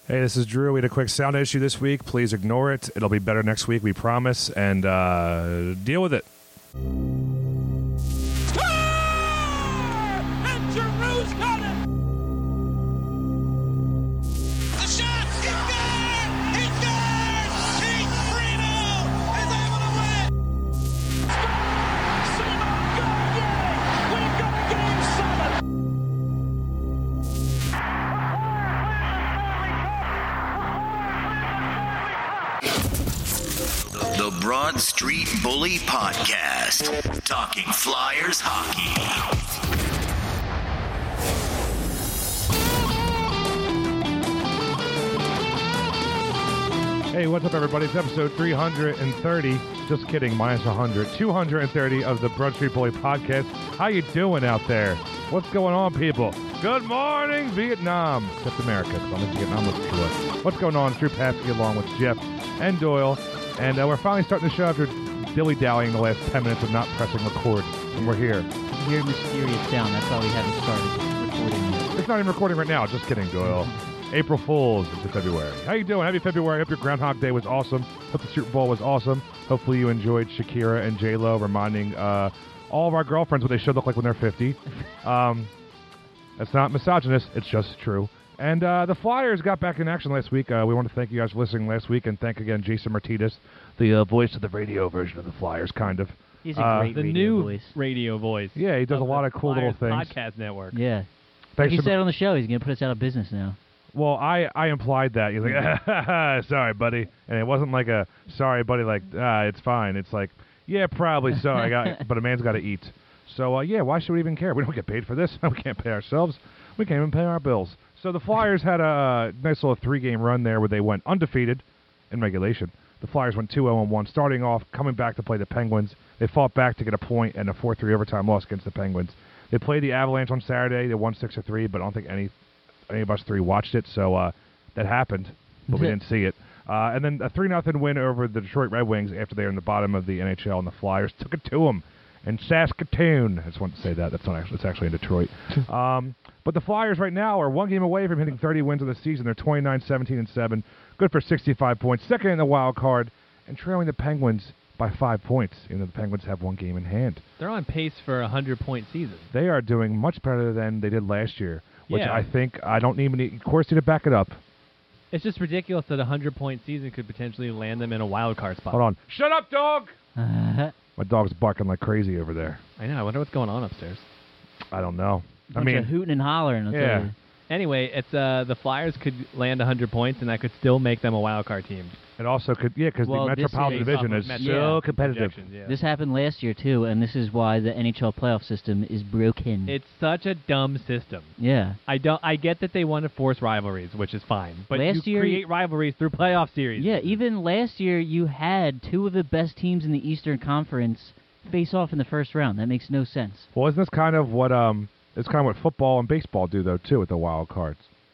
Hey, this is Drew. We had a quick sound issue this week. Please ignore it. It'll be better next week, we promise. And deal with it. And Giroux's got it! The shot is good! It's good! Pete Fredo is able to win it! Simon Gagne! We've got a game 7. The Broad Street Bully Podcast, talking Flyers hockey. Hey, what's up, everybody? It's episode 330. Just kidding, minus 100. 230 of the Broad Street Bully Podcast. How you doing out there? What's going on, people? Good morning, Vietnam. Except America, because I'm in Vietnam looking for it. What's going on? It's Drew Paskey along with Jeff and Doyle. And we're finally starting the show after dilly-dallying the last 10 minutes of not pressing record. And we're here. Weird, mysterious sound. That's why we haven't started recording yet. It's not even recording right now. Just kidding, Doyle. April Fools into February. How you doing? Happy February. Hope your Groundhog Day was awesome. Hope the Super Bowl was awesome. Hopefully you enjoyed Shakira and J-Lo reminding all of our girlfriends what they should look like when they're 50. That's not misogynist. It's just true. And the Flyers got back in action last week. We want to thank you guys for listening last week, and thank again Jason Martinez, the voice of the radio version of the Flyers, kind of. He's a great the radio new voice. Radio voice. Yeah, he does a lot of cool little Flyers things. Podcast network. Yeah. Thanks Like he for- said on the show, he's going to put us out of business now. Well, I implied that. He's like, sorry, buddy. And it wasn't like a, sorry, buddy, like, it's fine. It's like, yeah, probably so. But a man's got to eat. So, yeah, why should we even care? We don't get paid for this. We can't pay ourselves. We can't even pay our bills. So the Flyers had a nice little 3-game run there where they went undefeated in regulation. The Flyers went 2-0-1, starting off, coming back to play the Penguins. They fought back to get a point and a 4-3 overtime loss against the Penguins. They played the Avalanche on Saturday. They won 6-3, but I don't think any of us three watched it, so that happened, but we didn't see it. And then a 3-0 win over the Detroit Red Wings after they were in the bottom of the NHL, and the Flyers took it to them in Saskatoon. I just wanted to say that. It's actually in Detroit. But the Flyers right now are one game away from hitting 30 wins of the season. They're 29-17-7, good for 65 points, second in the wild card, and trailing the Penguins by 5 points, even though the Penguins have one game in hand. They're on pace for a 100-point season. They are doing much better than they did last year. Which Yeah. I think I don't even need Corsi to back it up. It's just ridiculous that a 100-point season could potentially land them in a wild card spot. Hold on. Shut up, dog! Uh, My dog's barking like crazy over there. I know. I wonder what's going on upstairs. I don't know. bunch of hooting and hollering. I'll Yeah. tell you. Anyway, it's the Flyers could land 100 points, and that could still make them a wild card team. It also could, because Well, the this Metropolitan is- Division is so competitive. Projections, yeah. This happened last year, too, and this is why the NHL playoff system is broken. It's such a dumb system. Yeah. I get that they want to force rivalries, which is fine, but Last you year- create rivalries through playoff series. Yeah, even last year you had two of the best teams in the Eastern Conference face off in the first round. That makes no sense. Well, isn't this kind of what football and baseball do, though, too, with the wild cards?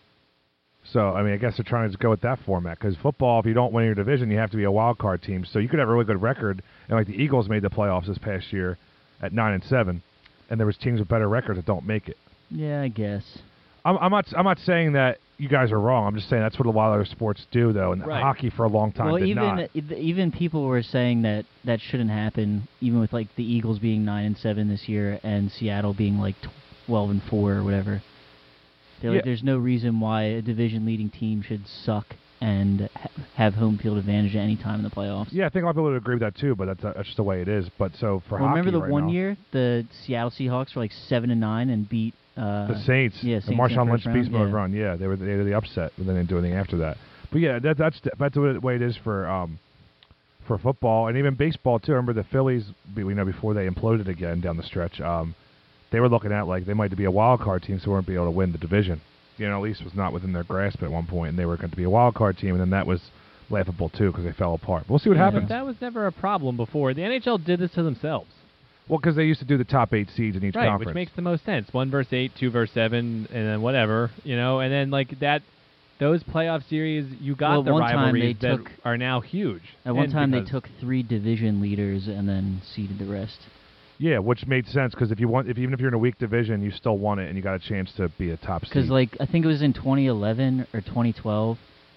So, I mean, I guess they're trying to just go with that format, because football, if you don't win your division, you have to be a wild card team. So you could have a really good record, and like the Eagles made the playoffs this past year at 9-7, and there was teams with better records that don't make it. Yeah, I guess. I'm not saying that you guys are wrong. I'm just saying that's what a lot of other sports do, though, and Right. hockey for a long time Well, did not. even people were saying that shouldn't happen, even with like the Eagles being 9-7 this year and Seattle being like 12-4 or whatever. They're like, Yeah. there's no reason why a division-leading team should suck and have home field advantage at any time in the playoffs. Yeah, I think a lot of people would agree with that too, but that's just the way it is. But so for Well, hockey remember the right one now, year the Seattle Seahawks were like 7-9 and beat the Saints, yeah, the Saints in Marshawn the Lynch first beast round, mode yeah. run. Yeah, they were the upset, but then they didn't do anything after that. But yeah, that's the way it is for football and even baseball too. Remember the Phillies? Before they imploded again down the stretch, they were looking at like they might be a wild card team, so they weren't be able to win the division. At least was not within their grasp at one point, and they were going to be a wild card team, and then that was laughable too because they fell apart. But we'll see what But happens. that was never a problem before. The NHL did this to themselves. Well, because they used to do the top 8 seeds in each Right, conference. which makes the most sense. 1 versus 8, 2 versus 7, and then whatever, and then like that, those playoff series, you got Well, the one time rivalries they that took- are now huge. At one And time, they because- took 3 division leaders and then seeded the rest. Yeah, which made sense because even if you're in a weak division, you still won it, and you got a chance to be a top seed. Because, like, I think it was in 2011 or 2012,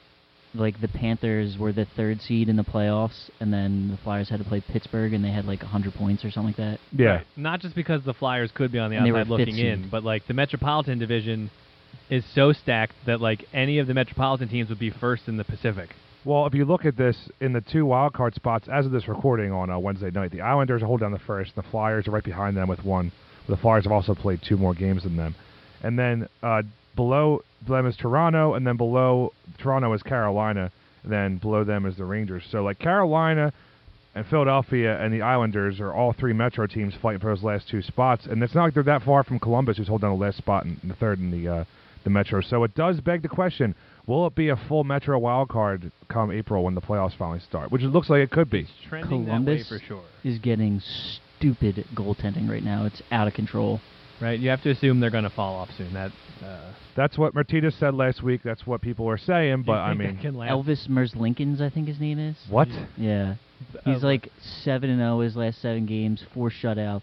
like the Panthers were the 3rd seed in the playoffs, and then the Flyers had to play Pittsburgh, and they had like 100 points or something like that. Yeah. Right. Not just because the Flyers could be on the And they were outside looking fifth in, seed. but like the Metropolitan Division is so stacked that like any of the Metropolitan teams would be first in the Pacific. Well, if you look at this, in the 2 wild card spots, as of this recording on Wednesday night, the Islanders hold down the first. The Flyers are right behind them with 1. The Flyers have also played 2 more games than them. And then below them is Toronto, and then below Toronto is Carolina, and then below them is the Rangers. So, like, Carolina and Philadelphia and the Islanders are all 3 Metro teams fighting for those last 2 spots. And it's not like they're that far from Columbus, who's holding down the last spot in the 3rd in the Metro. So it does beg the question, will it be a full Metro wild card come April when the playoffs finally start? Which it looks like it could be. It's trending Columbus that way for sure. is getting stupid goaltending right now. It's out of control. Right? You have to assume they're going to fall off soon. That's what Martinez said last week. That's what people are saying, but I you think mean, that can last? Elvis Merzlikins, I think his name is. what? Yeah. He's like 7-0 his last 7 games, 4 shutouts.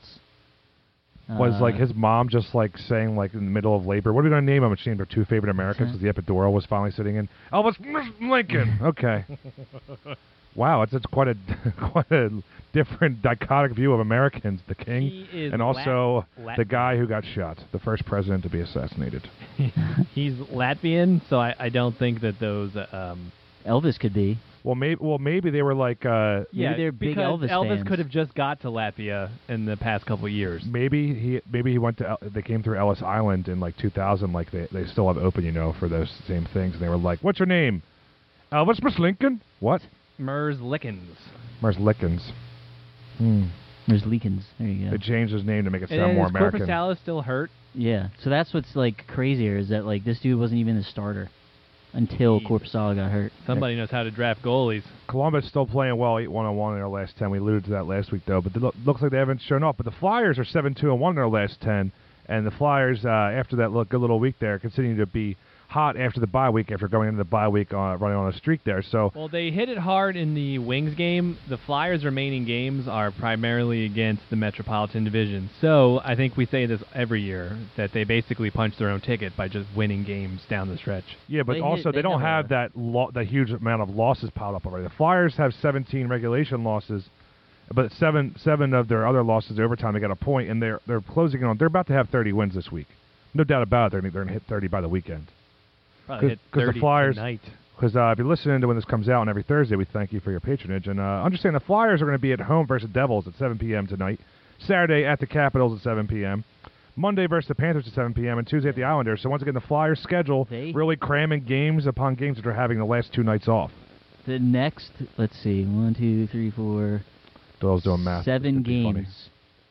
Was like his mom just like saying like in the middle of labor, what are we going to name him? And she named her 2 favorite Americans because the epidural was finally sitting in. Elvis Lincoln. Okay. Wow, it's quite a quite a different dichotic view of Americans. The king He is and also Lat- the guy who got shot, the first president to be assassinated. He's Latvian, so I don't think that those. Elvis could be. Well, maybe they were like Yeah, they're big because Elvis fans. could have just got to Latvia in the past couple of years. maybe he went to they came through Ellis Island in like 2000, like they still have open, for those same things, and they were like, what's your name? Elvis Miss Lincoln? What? Merzlikins. Merzlikins. Merzlikins. There you go. They changed his name to make it And sound more is American. Korpisalo still hurt? Yeah. So that's what's like crazier is that like this dude wasn't even the starter until Jeez. Korpisalo got hurt. Somebody knows how to draft goalies. Columbus still playing well, 8-1-1 in their last 10. We alluded to that last week, though, but it looks like they haven't shown up. But the Flyers are 7-2-1 in their last 10, and the Flyers, after that good little week there, continue to be hot after the bye week, after going into the bye week running on a streak there. So Well, they hit it hard in the Wings game. The Flyers' remaining games are primarily against the Metropolitan Division. So I think we say this every year, that they basically punch their own ticket by just winning games down the stretch. yeah, but They also hit- they they don't have have that huge amount of losses piled up already. The Flyers have 17 regulation losses, but seven of their other losses overtime. They got a point, and they're closing in on. They're about to have 30 wins this week. No doubt about it. They're going to hit 30 by the weekend. Probably hit 'Cause the 30 Flyers- tonight. Because if you're listening to when this comes out on every Thursday, we thank you for your patronage. And understand the Flyers are going to be at home versus Devils at 7 p.m. tonight. Saturday at the Capitals at 7 p.m. Monday versus the Panthers at 7 p.m. And Tuesday at the Islanders. So once again, the Flyers' schedule They- really cramming games upon games that they're having the last 2 nights off. The next, let's see, 1, 2, 3, 4, Doyle's doing math. 7 It'd be funny. games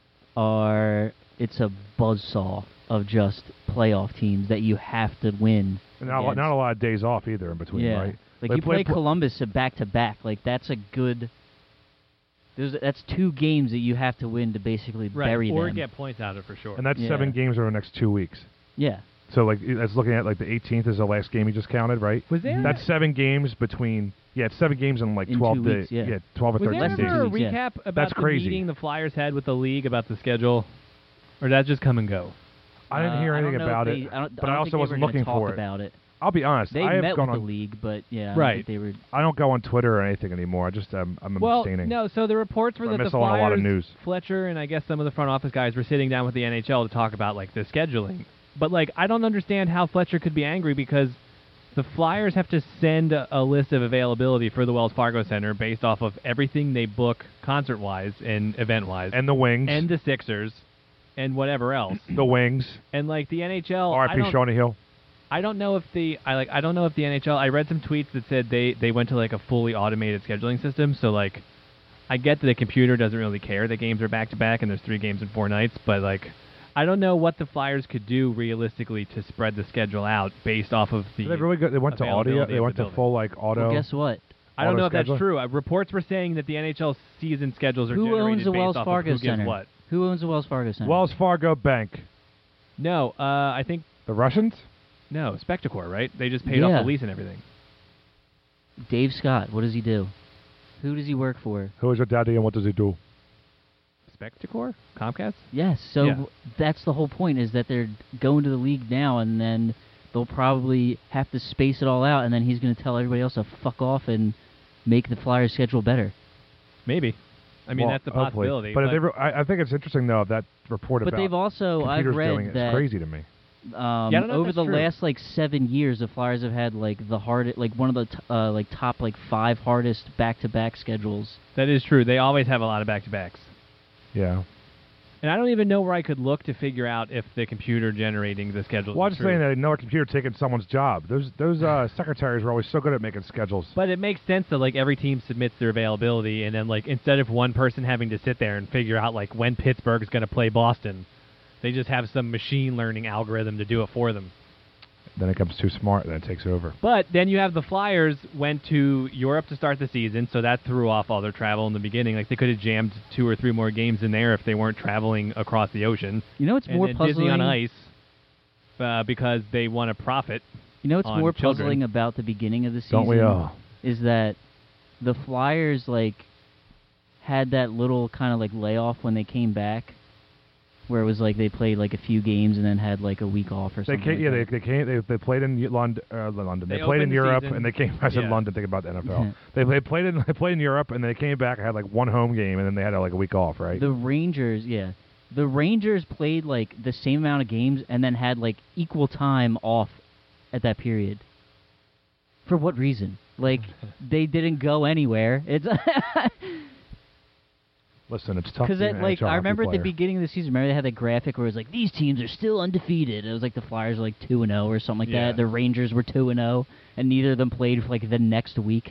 it's a buzzsaw of just playoff teams that you have to win. And not against. a lot of days off either in between, Yeah. right? Like They you play play- Columbus back to back. Like that's a good. That's 2 games that you have to win to basically Right, bury or them. get points out of it for sure. And that's Yeah. 7 games over the next 2 weeks. Yeah. So like that's looking at like the 18th is the last game you just counted, right? Was there That's 7 games between. Yeah, it's 7 games in like In 12 2 days. weeks, yeah. 12 or Was 13 there less days. than ever a 2 weeks, yeah. recap about That's the crazy. meeting the Flyers had with the league about the schedule? Or did that just come and go? I didn't hear I don't anything know if about they- it, I don't, but I I don't also think wasn't they were looking gonna for talk it. about it. I'll be honest. They I have met gone with on. the league, but yeah, I don't Right. think they were. I don't go on Twitter or anything anymore. I just I'm Well, abstaining. no, so the reports were I that the miss out on a lot of Flyers, news. Fletcher, and I guess some of the front office guys were sitting down with the NHL to talk about, like, the scheduling. But, like, I don't understand how Fletcher could be angry because the Flyers have to send a list of availability for the Wells Fargo Center based off of everything they book concert-wise and event-wise. And the Wings. And the Sixers and whatever else. the Wings. And, like, the NHL... I R.I.P. don't- Shawnee Hill. I don't know if the NHL. I read some tweets that said they went to like a fully automated scheduling system. So like, I get that a computer doesn't really care that games are back to back and there's 3 games in 4 nights. But like, I don't know what the Flyers could do realistically to spread the schedule out based off of the. They really good. They went to audio. availability They of went the to building. full like auto. Well, guess what? I don't know if auto-scheduling? that's true. Reports were saying that the NHL season schedules are Who generated owns the based Wells off Fargo of who gives Center? what. Who owns the Wells Fargo Center? Wells Fargo Bank. No, I think The Russians. no Spectacor, right? They just paid off Yeah. the lease and everything. Dave Scott. What does he do? Who does he work for? Who is your daddy and what does he do? Spectacor, Comcast. Yes. So Yeah. that's the whole point is that they're going to the league now, and then they'll probably have to space it all out, and then he's going to tell everybody else to fuck off and make the Flyers' schedule better. Maybe. I mean, Well, that's a hopefully. possibility. But if they I think it's interesting though that report But about they've also, I've computers doing read it. that It's crazy to me. I don't know if over that's the true. last like 7 years, the Flyers have had like the hardest, like one of the like top like 5 hardest back-to-back schedules. That is true. They always have a lot of back-to-backs. Yeah. And I don't even know where I could look to figure out if the computer generating the schedule Well, I'm is just true. saying that another computer taking someone's job. Those secretaries were always so good at making schedules. But it makes sense that like every team submits their availability, and then like instead of one person having to sit there and figure out like when Pittsburgh is going to play Boston, they just have some machine learning algorithm to do it for them. Then it becomes too smart, and then it takes over. But then you have the Flyers went to Europe to start the season, so that threw off all their travel in the beginning. Like they could have jammed 2 or 3 more games in there if they weren't traveling across the ocean. You know what's And more then puzzling? Disney on Ice because they want to profit. You know what's on more children. puzzling about the beginning of the season? Don't we all? Is that the Flyers like had that little kind of like layoff when they came back, where it was like they played like a few games and then had like a week off or They something. came, yeah, like they came. They played in London. They They played in opened the Europe, season. and they came. I said Yeah. London. Think about the NFL. They played in Europe, and they came back. I had like one home game, and then they had like a week off, right? The Rangers, yeah. The Rangers played like the same amount of games and then had like equal time off at that period. For what reason? Like they didn't go anywhere. It's Listen, it's tough. because being an like NHL I remember at hockey the player. beginning of the season, remember they had that graphic where it was like these teams are still undefeated. It was like the Flyers were like 2-0 or something like Yeah. that. The Rangers were 2-0, and neither of them played for like the next week.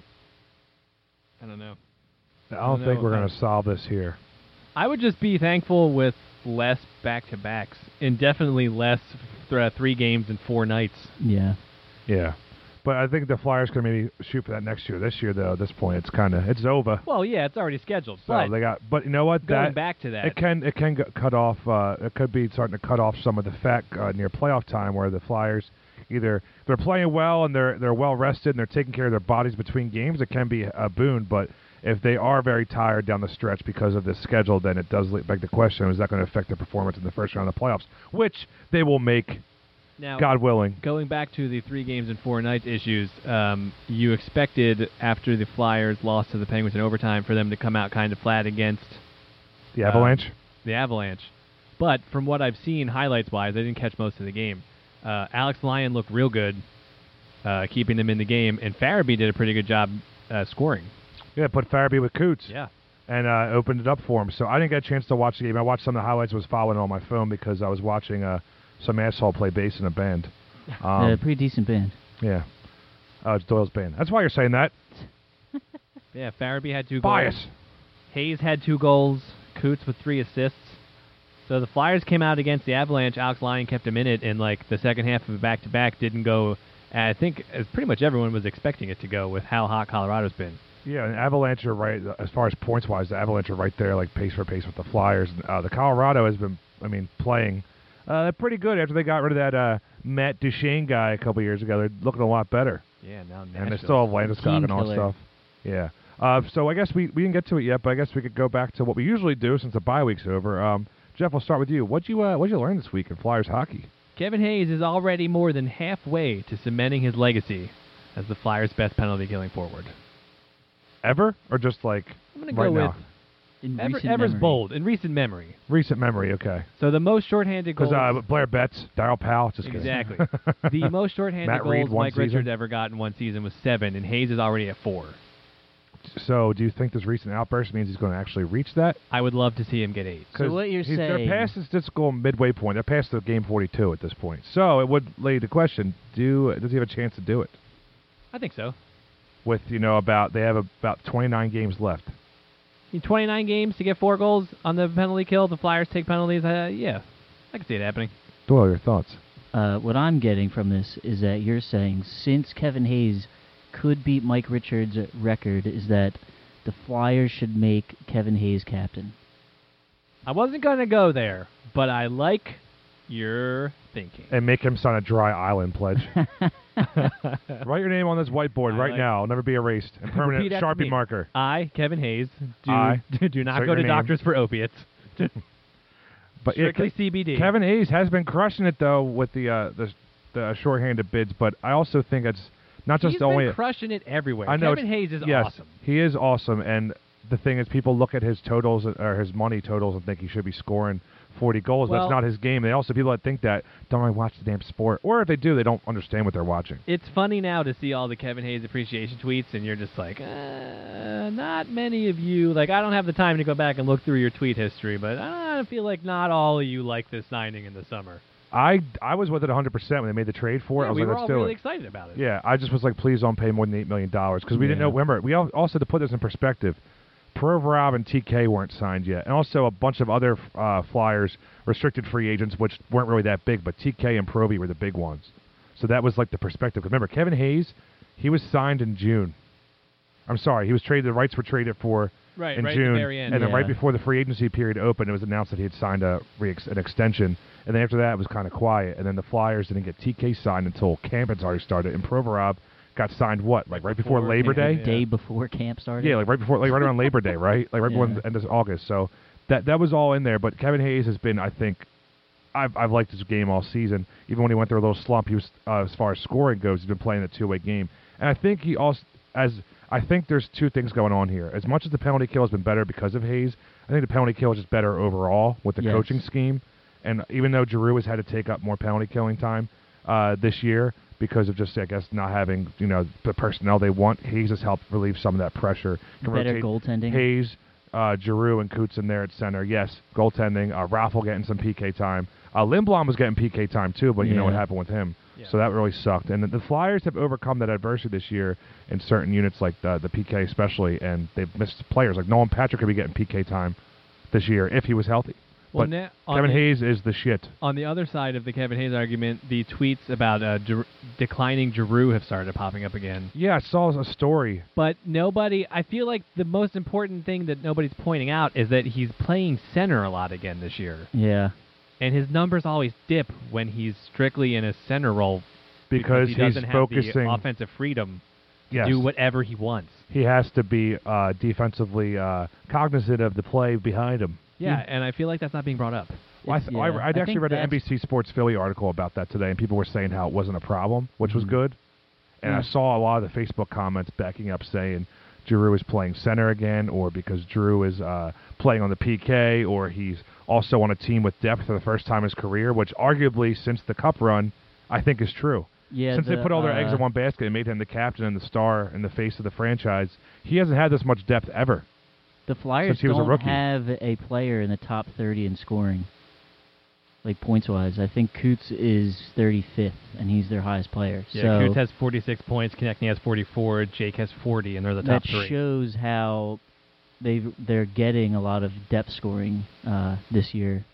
I don't know. I don't No, think we're okay. going to solve this here. I would just be thankful with less back-to-backs, and definitely less 3 games in 4 nights. Yeah. Yeah, but I think the Flyers can maybe shoot for that next year. This year, though, at this point, it's over. Well, yeah, it's already scheduled, So but they got. But you know what? going That back to that, it can cut off. It could be starting to cut off some of the fat near playoff time, where the Flyers either they're playing well and they're well rested and they're taking care of their bodies between games. It can be a boon, but if they are very tired down the stretch because of this schedule, then it does beg the question: is that going to affect their performance in the first round of the playoffs, which they will make, now, God willing? going back to the 3 games in 4 nights issues, you expected after the Flyers lost to the Penguins in overtime for them to come out kind of flat against The Avalanche. the Avalanche. But from what I've seen highlights-wise, I didn't catch most of the game. Alex Lyon looked real good, keeping them in the game, and Farabee did a pretty good job scoring. Yeah, put Farabee with Coots. Yeah. And opened it up for him. So I didn't get a chance to watch the game. I watched some of the highlights. Was following it on my phone because I was watching some asshole play bass in a band. Pretty decent band. Yeah. It's Doyle's band. That's why you're saying that. Yeah, Farabee had 2 goals. Bias. Hayes had 2 goals. Coots with 3 assists. So the Flyers came out against the Avalanche. Alex Lyon kept them in it, and like the second half of the back-to-back didn't go. I think as pretty much everyone was expecting it to go with how hot Colorado's been. Yeah, and Avalanche are right as far as points wise. The Avalanche are right there, like pace for pace with the Flyers. The Colorado has been, playing pretty good after they got rid of that Matt Duchene guy a couple years ago. They're looking a lot better, Yeah, now and they Nashville. still have Landeskog and all killer. stuff. Yeah. So I guess we didn't get to it yet, but I guess we could go back to what we usually do since the bye week's over. Jeff, we'll start with you. What'd you learn this week in Flyers hockey? Kevin Hayes is already more than halfway to cementing his legacy as the Flyers' best penalty-killing forward. Ever or just like I'm going to right go now? with In recent Ever's memory. bold in recent memory. Recent memory, okay. So the most shorthanded goals. Because Blair Betts, Darryl Powell, just kidding. Exactly. The most shorthanded Matt Reed, goals one Mike season. Richards ever got in one season was 7, and Hayes is already at 4. So, do you think this recent outburst means he's going to actually reach that? I would love to see him get 8. So what you're They're saying- past this statistical midway point. They're past the game 42 at this point. So it would lay the question: does he have a chance to do it? I think so. With they have about 29 games left. In 29 games to get 4 goals on the penalty kill, the Flyers take penalties. Yeah, I can see it happening. Doyle, your thoughts? What I'm getting from this is that you're saying since Kevin Hayes could beat Mike Richards' record, is that the Flyers should make Kevin Hayes captain. I wasn't going to go there, but I like your thinking. And make him sign a dry island pledge. Write your name on this whiteboard I right like- now. It'll never be erased. And permanent Repeat after Sharpie me. marker. I, Kevin Hayes, do I, not say go your to name. doctors for opiates. But yeah, Strictly CBD. Kevin Hayes has been crushing it though with the the shorthanded bids, but I also think it's not just He's only been crushing it everywhere. I know Kevin Hayes is yes, awesome. he is awesome, and the thing is, people look at his totals or his money totals and think he should be scoring 40 goals. Well- That's not his game. They also people that think that don't really watch the damn sport, or if they do, they don't understand what they're watching. It's funny now to see all the Kevin Hayes appreciation tweets, and you're just like, not many of you. Like, I don't have the time to go back and look through your tweet history, but I feel like not all of you like this signing in the summer. I was with it 100% when they made the trade for it. Yeah, I was we like, were let's all do really it. excited about it. Yeah, I just was like, please don't pay more than $8 million because we didn't know. Remember, we also to put this in perspective, Provorov and TK weren't signed yet, and also a bunch of other Flyers restricted free agents, which weren't really that big, but TK and Provy were the big ones. So that was like the perspective. 'Cause remember, Kevin Hayes, he was signed in June. I'm sorry, he was traded. The rights were traded for Right, in right at the June, very end. and then right Yeah. before the free agency period opened, it was announced that he had signed an extension. And then after that, it was kind of quiet. And then the Flyers didn't get TK signed until camp had already started. And Provorov got signed right before Before Labor camp, Day. yeah. Day before camp started. Yeah, right around Labor Day, right? Right before Yeah. the end of August. So that was all in there. But Kevin Hayes has been, I think, I've liked his game all season. Even when he went through a little slump, he was as far as scoring goes, he's been playing a two-way game. And I think he also I think there's two things going on here. As much as the penalty kill has been better because of Hayes, I think the penalty kill is just better overall with the Yes. coaching scheme. And even though Giroux has had to take up more penalty killing time this year because of just, I guess, not having the personnel they want, Hayes has helped relieve some of that pressure. Can Better rotate goaltending. Hayes, Giroux, and Coots in there at center. Yes, goaltending. Raffle getting some PK time. Lindblom was getting PK time too, but you know what Yeah. happened with him. Yeah. So that really sucked. And the Flyers have overcome that adversity this year in certain units, like the PK especially, and they've missed players. Like Nolan Patrick could be getting PK time this year if he was healthy. Well, But now, on Kevin the- Hayes is the shit. On the other side of the Kevin Hayes argument, the tweets about declining Giroux have started popping up again. Yeah, I saw a story. But I feel like the most important thing that nobody's pointing out is that he's playing center a lot again this year. Yeah. And his numbers always dip when he's strictly in a center role Because he he's doesn't have focusing. the offensive freedom to Yes. do whatever he wants. He has to be defensively cognizant of the play behind him. Yeah, and I feel like that's not being brought up. Well, It's- I yeah. I actually think read an that's- NBC Sports Philly article about that today, and people were saying how it wasn't a problem, which was good. And I saw a lot of the Facebook comments backing up saying Giroux is playing center again, or because Giroux is playing on the PK, or he's also on a team with depth for the first time in his career, which arguably since the Cup run, I think is true. Yeah. Since they put all their eggs in one basket and made him the captain and the star and the face of the franchise, he hasn't had this much depth ever. The Flyers since he was a don't rookie. have a player in the top 30 in scoring, like points-wise. I think Coots is 35th, and he's their highest player. Yeah, so Coots has 46 points, Konechny has 44, Jake has 40, and they're the top that three. shows how they're getting a lot of depth scoring this year.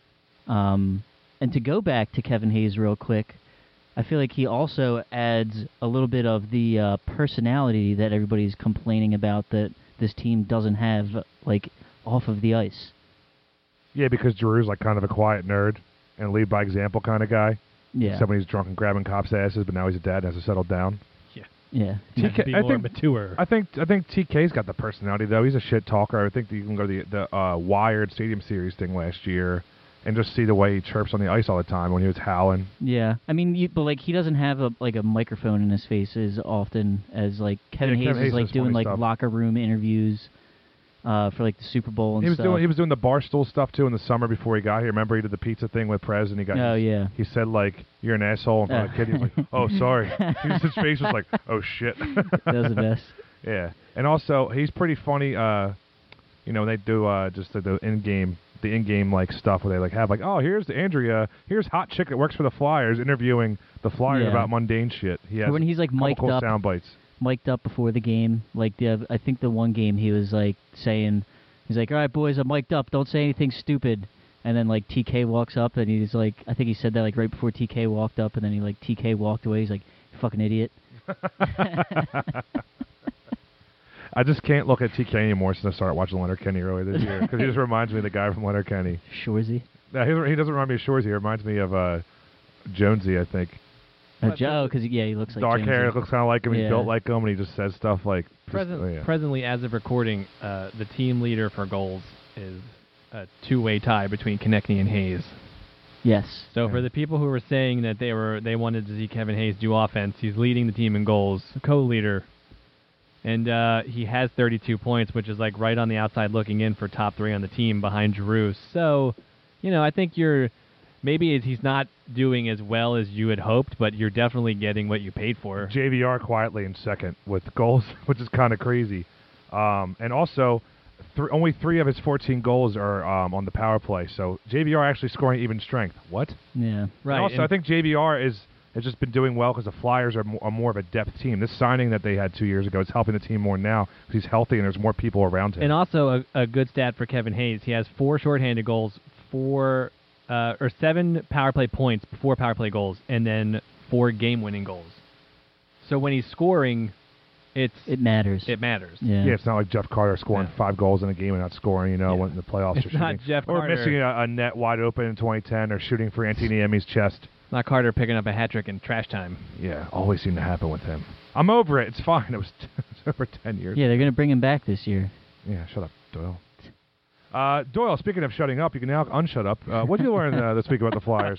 And to go back to Kevin Hayes real quick, I feel like he also adds a little bit of the personality that everybody's complaining about that this team doesn't have, like, off of the ice. Yeah, because Giroux's like kind of a quiet nerd and lead by example kind of guy. Yeah. Somebody's drunk and grabbing cops' asses, but now he's a dad and has to settle down. Yeah. You have to be I more think- mature. I think TK's got the personality though. He's a shit talker. I think that you can go to the Wired Stadium Series thing last year and just see the way he chirps on the ice all the time when he was howling. Yeah, I mean, but like he doesn't have a microphone in his face as often as like Kevin Yeah, Hayes Kevin Hayes is like does doing funny like stuff. locker room interviews for like the Super Bowl and He was stuff. doing the Barstool stuff too in the summer before he got here. Remember he did the pizza thing with Prez and he got Oh, yeah. he said like you're an asshole in front of the kid. He was like, oh sorry. His face was like, oh shit. That was the best. Yeah, and also he's pretty funny. When they do just the in-game like stuff where they like have like, oh, here's Andrea, here's hot chick that works for the Flyers interviewing the Flyers Yeah. about mundane shit. He has When he's like couple mic'd cool up, sound bites. mic'd up before the game. Like I think the one game he was like saying, he's like, all right, boys, I'm mic'd up. Don't say anything stupid. And then like TK walks up and he's like, I think he said that like right before TK walked up, and then TK walked away. He's like, you fucking idiot. I just can't look at TK anymore since I started watching Leonard Kenny earlier this year because he just reminds me of the guy from Leonard Kenny. Shorzy. No, he doesn't remind me of Shorzy. He reminds me of Jonesy, I think. Joe, because he looks like Dark Jonesy. hair, looks kind of like him. He's Yeah. built like him, and he just says stuff like. Presently, as of recording, the team leader for goals is a two-way tie between Konechny and Hayes. Yes. So for the people who were saying that they wanted to see Kevin Hayes do offense, he's leading the team in goals, co-leader, and he has 32 points, which is like right on the outside looking in for top 3 on the team behind Giroux. So, I think maybe he's not doing as well as you had hoped, but you're definitely getting what you paid for. JVR quietly in second with goals, which is kind of crazy. And also, only 3 of his 14 goals are on the power play. So JVR actually scoring even strength. What? Yeah. Right. And also, I think JVR has just been doing well because the Flyers are more of a depth team. This signing that they had 2 years ago is helping the team more now because he's healthy and there's more people around him. And also a good stat for Kevin Hayes. He has 4 shorthanded goals, 7 power play points, 4 power play goals, and then 4 game-winning goals. So when he's scoring, it matters. It matters. Yeah. Yeah, it's not like Jeff Carter scoring 5 goals in a game and not scoring, when in the playoffs It's or shooting. not Jeff or Carter. missing a net wide open in 2010 or shooting for Antiniemi's chest. Not Carter picking up a hat trick in trash time. Yeah, always seemed to happen with him. I'm over it. It's fine. It was over 10 years. Yeah, they're going to bring him back this year. Yeah, shut up, Doyle. Doyle, speaking of shutting up, you can now unshut up. What did you learn this week about the Flyers?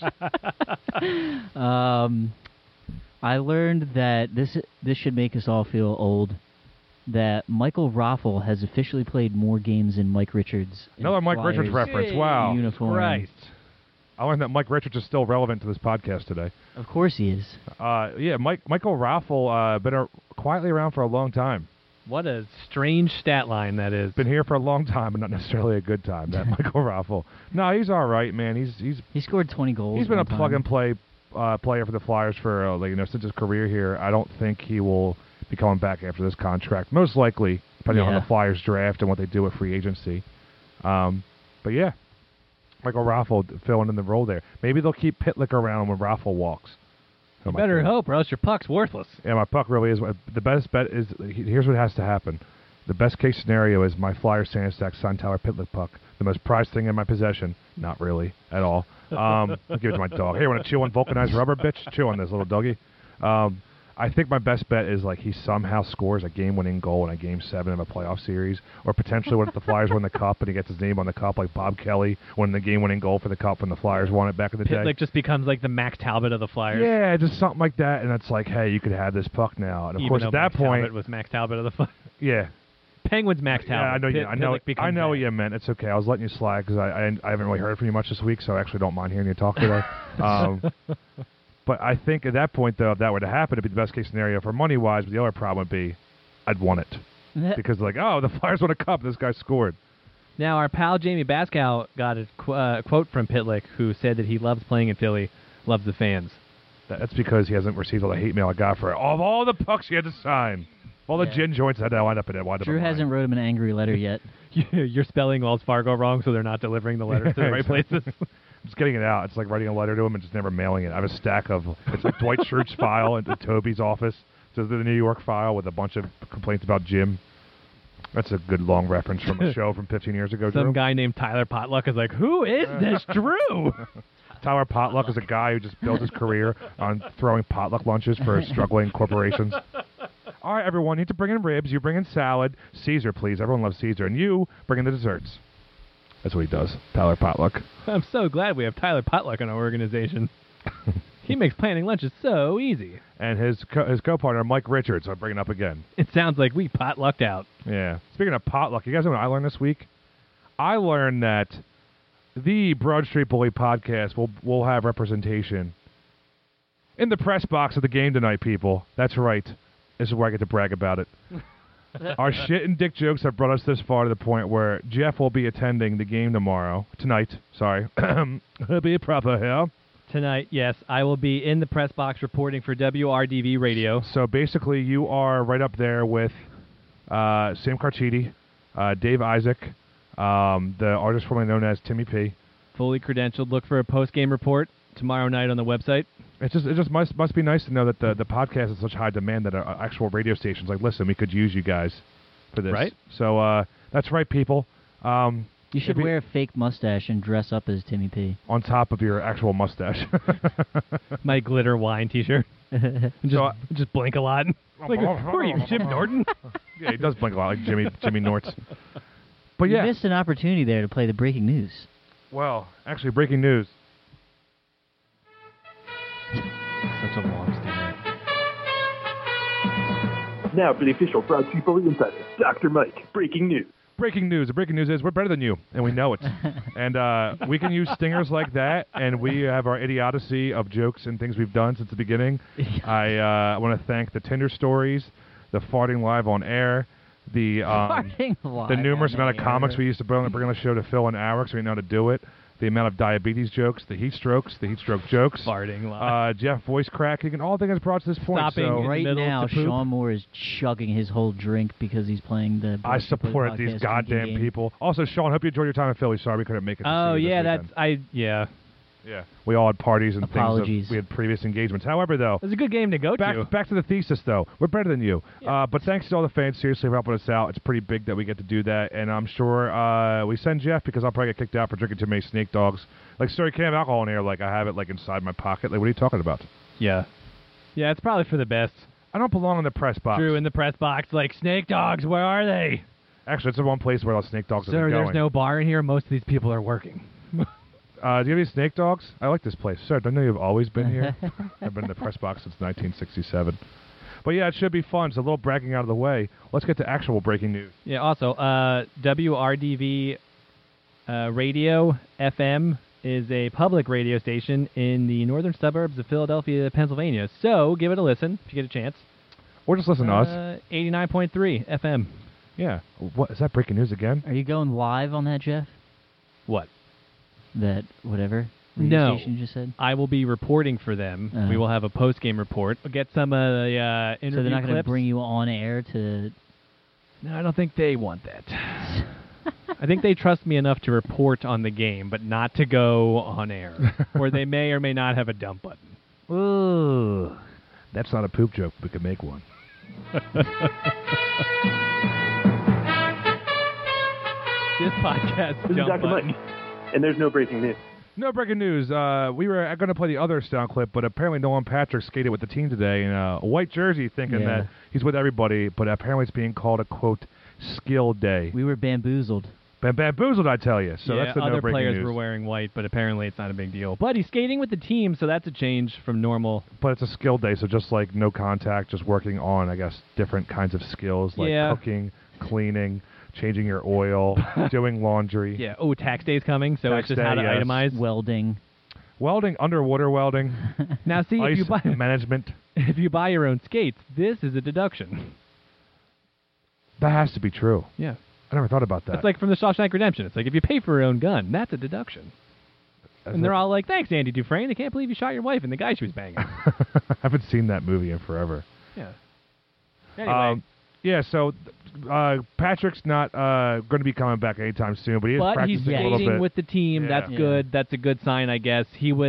I learned that this should make us all feel old. That Michael Raffle has officially played more games than Mike Richards. in Another Mike Flyers Richards reference. Wow. uniform. Christ. I learned that Mike Richards is still relevant to this podcast today. Of course he is. Yeah, Michael Raffle been quietly around for a long time. What a strange stat line that is. Been here for a long time, but not necessarily a good time. That Michael Raffle. No, he's all right, man. He scored 20 goals. He's been a one time. plug and play player for the Flyers for since his career here. I don't think he will be coming back after this contract. Most likely, depending on Yeah. the Flyers draft and what they do with free agency. But yeah, Michael Raffle filling in the role there. Maybe they'll keep Pitlick around when Raffle walks. You better hope, or else your puck's worthless. Yeah, my puck really is. The best bet is here's what has to happen. The best case scenario is my Flyers Sandstack sign Tyler Pitlick puck. The most prized thing in my possession. Not really at all. I'll give it to my dog. Hey, want to chew on vulcanized rubber, bitch? Chew on this, little doggy. I think my best bet is he somehow scores a game-winning goal in a Game 7 of a playoff series, or potentially when the Flyers win the Cup and he gets his name on the Cup, like Bob Kelly winning the game-winning goal for the Cup when the Flyers won it back in the day. Pitlick just becomes like the Max Talbot of the Flyers. Yeah, just something like that, and it's like, hey, you could have this puck now. And of Even course, though at that Max point, Talbot was Max Talbot of the Flyers. yeah. Penguins Max Talbot. Yeah, I know. Pitlick becomes I know what that. you meant. It's okay. I was letting you slide because I haven't really heard from you much this week, so I actually don't mind hearing you talk today. But I think at that point, though, if that were to happen, it'd be the best case scenario for money wise. But the other problem would be, I'd want it because the Flyers won a cup. This guy scored. Now, our pal Jamie Baskow got a quote from Pitlick, who said that he loves playing in Philly, loves the fans. That's because he hasn't received all the hate mail I got for it. Of all the pucks he had to sign, all the gin joints had to wind up in it. Drew hasn't wrote him an angry letter yet. You're spelling Wells Fargo wrong, so they're not delivering the letters to the right places. I'm just getting it out. It's like writing a letter to him and just never mailing it. I have a stack of it's like Dwight Schrute's file at Toby's office. So the New York file with a bunch of complaints about Jim. That's a good long reference from a show from 15 years ago. Some Drew. guy named Tyler Potluck is like, who is this Drew? Tyler Potluck is a guy who just built his career on throwing potluck lunches for struggling corporations. All right, everyone, you need to bring in ribs. You bring in salad. Caesar, please. Everyone loves Caesar. And you bring in the desserts. That's what he does. Tyler Potluck. I'm so glad we have Tyler Potluck in our organization. He makes planning lunches so easy. And his co-partner, Mike Richards. I'll bring it up again. It sounds like we potlucked out. Yeah. Speaking of potluck, you guys know what I learned this week? I learned that the Broad Street Bully podcast will have representation in the press box of the game tonight, people. That's right. This is where I get to brag about it. Our shit and dick jokes have brought us this far to the point where Jeff will be attending the game tonight. Sorry. Be proper here. Tonight, yes, I will be in the press box reporting for WRDV Radio. So basically, you are right up there with Sam Carchidi, Dave Isaac, the artist formerly known as Timmy P. Fully credentialed. Look for a post-game report tomorrow night on the website. It just must be nice to know that the podcast is such high demand that actual radio stations like, listen, we could use you guys for this. Right. So that's right, people. You should wear a fake mustache and dress up as Timmy P. On top of your actual mustache. My glitter wine T-shirt. Just blink a lot. Like, who are you, Jim Norton? Yeah, he does blink a lot like Jimmy Nortz. But yeah. You missed an opportunity there to play the breaking news. Well, actually, breaking news. Such a long stinger. Now for the official Broad Street Bully Insider, Dr. Mike. Breaking news. Breaking news. The breaking news is we're better than you, and we know it. And we can use stingers like that, and we have our idiocy of jokes and things we've done since the beginning. I want to thank the Tinder stories, the farting live on air, the numerous amount of comics we used to bring on the show to fill an hour because we didn't know how to do it. The amount of diabetes jokes, the heat stroke jokes, Farting live. Jeff voice cracking, and all things has brought to this point. Stopping so Right middle now, to poop. Sean Moore is chugging his whole drink because he's playing the. I Broad Street Bully support Podcast these drinking goddamn game. people. Also, Sean, hope you enjoyed your time in Philly. Sorry we couldn't make it. To Oh see you yeah, this weekend. yeah. Yeah, we all had parties and Apologies. things. We had previous engagements. However, though, It was a good game to go to. back to the thesis, though. We're better than you. But thanks to all the fans, seriously, for helping us out. It's pretty big that we get to do that. And I'm sure we send Jeff because I'll probably get kicked out for drinking too many Snake Dogs. Like, sorry, can't have alcohol in here. Like, I have it, like, inside my pocket. Like, what are you talking about? Yeah. Yeah, it's probably for the best. I don't belong in the press box. Drew in the press box, like, Snake Dogs, where are they? Actually, it's the one place where all Snake Dogs Sir, are going. there's no bar in here. Most of these people are working. Do you have any Snake Dogs? I like this place. Sir, don't you know you've always been here? I've been in the press box since 1967. But yeah, it should be fun. So a little bragging out of the way. Let's get to actual breaking news. Yeah, also, WRDV Radio FM is a public radio station in the northern suburbs of Philadelphia, Pennsylvania. So give it a listen if you get a chance. Or just listen to us. 89.3 FM. Yeah. What is that breaking news again? Are you going live on that, Jeff? What? That whatever radio No. station you just said? I will be reporting for them. Oh. We will have a post-game report. We'll get some the interview So they're not going to clips. bring you on air to. No, I don't think they want that. I think they trust me enough to report on the game, but not to go on air. Or they may or may not have a dump button. Ooh. That's not a poop joke. We could make one. This podcast This is dump Dr. button. Mike. And there's no breaking news. No breaking news. We were going to play the other sound clip, but apparently Nolan Patrick skated with the team today in a white jersey thinking Yeah. that he's with everybody, but apparently it's being called a, quote, skill day. We were bamboozled. Bamboozled, I tell you. So yeah, that's the no other breaking players news. were wearing white, but apparently it's not a big deal. But he's skating with the team, so that's a change from normal. But it's a skill day, so just like no contact, just working on, I guess, different kinds of skills like Yeah. cooking, cleaning, changing your oil, doing laundry, Yeah. Oh, tax day's coming, so Tax it's just how day, to yes. itemize. Welding. welding, underwater welding, Now, see, ice if you buy management. if you buy your own skates, this is a deduction. That has to be true. Yeah. I never thought about that. It's like from the Shawshank Redemption. It's like if you pay for your own gun, that's a deduction. And they're all like, "Thanks, Andy Dufresne. I can't believe you shot your wife and the guy she was banging." I haven't seen that movie in forever. Yeah. Anyway, Yeah, so Patrick's not going to be coming back anytime soon, but he is but he's practicing a little skating bit. with the team. Yeah. That's Yeah. good. That's a good sign, I guess.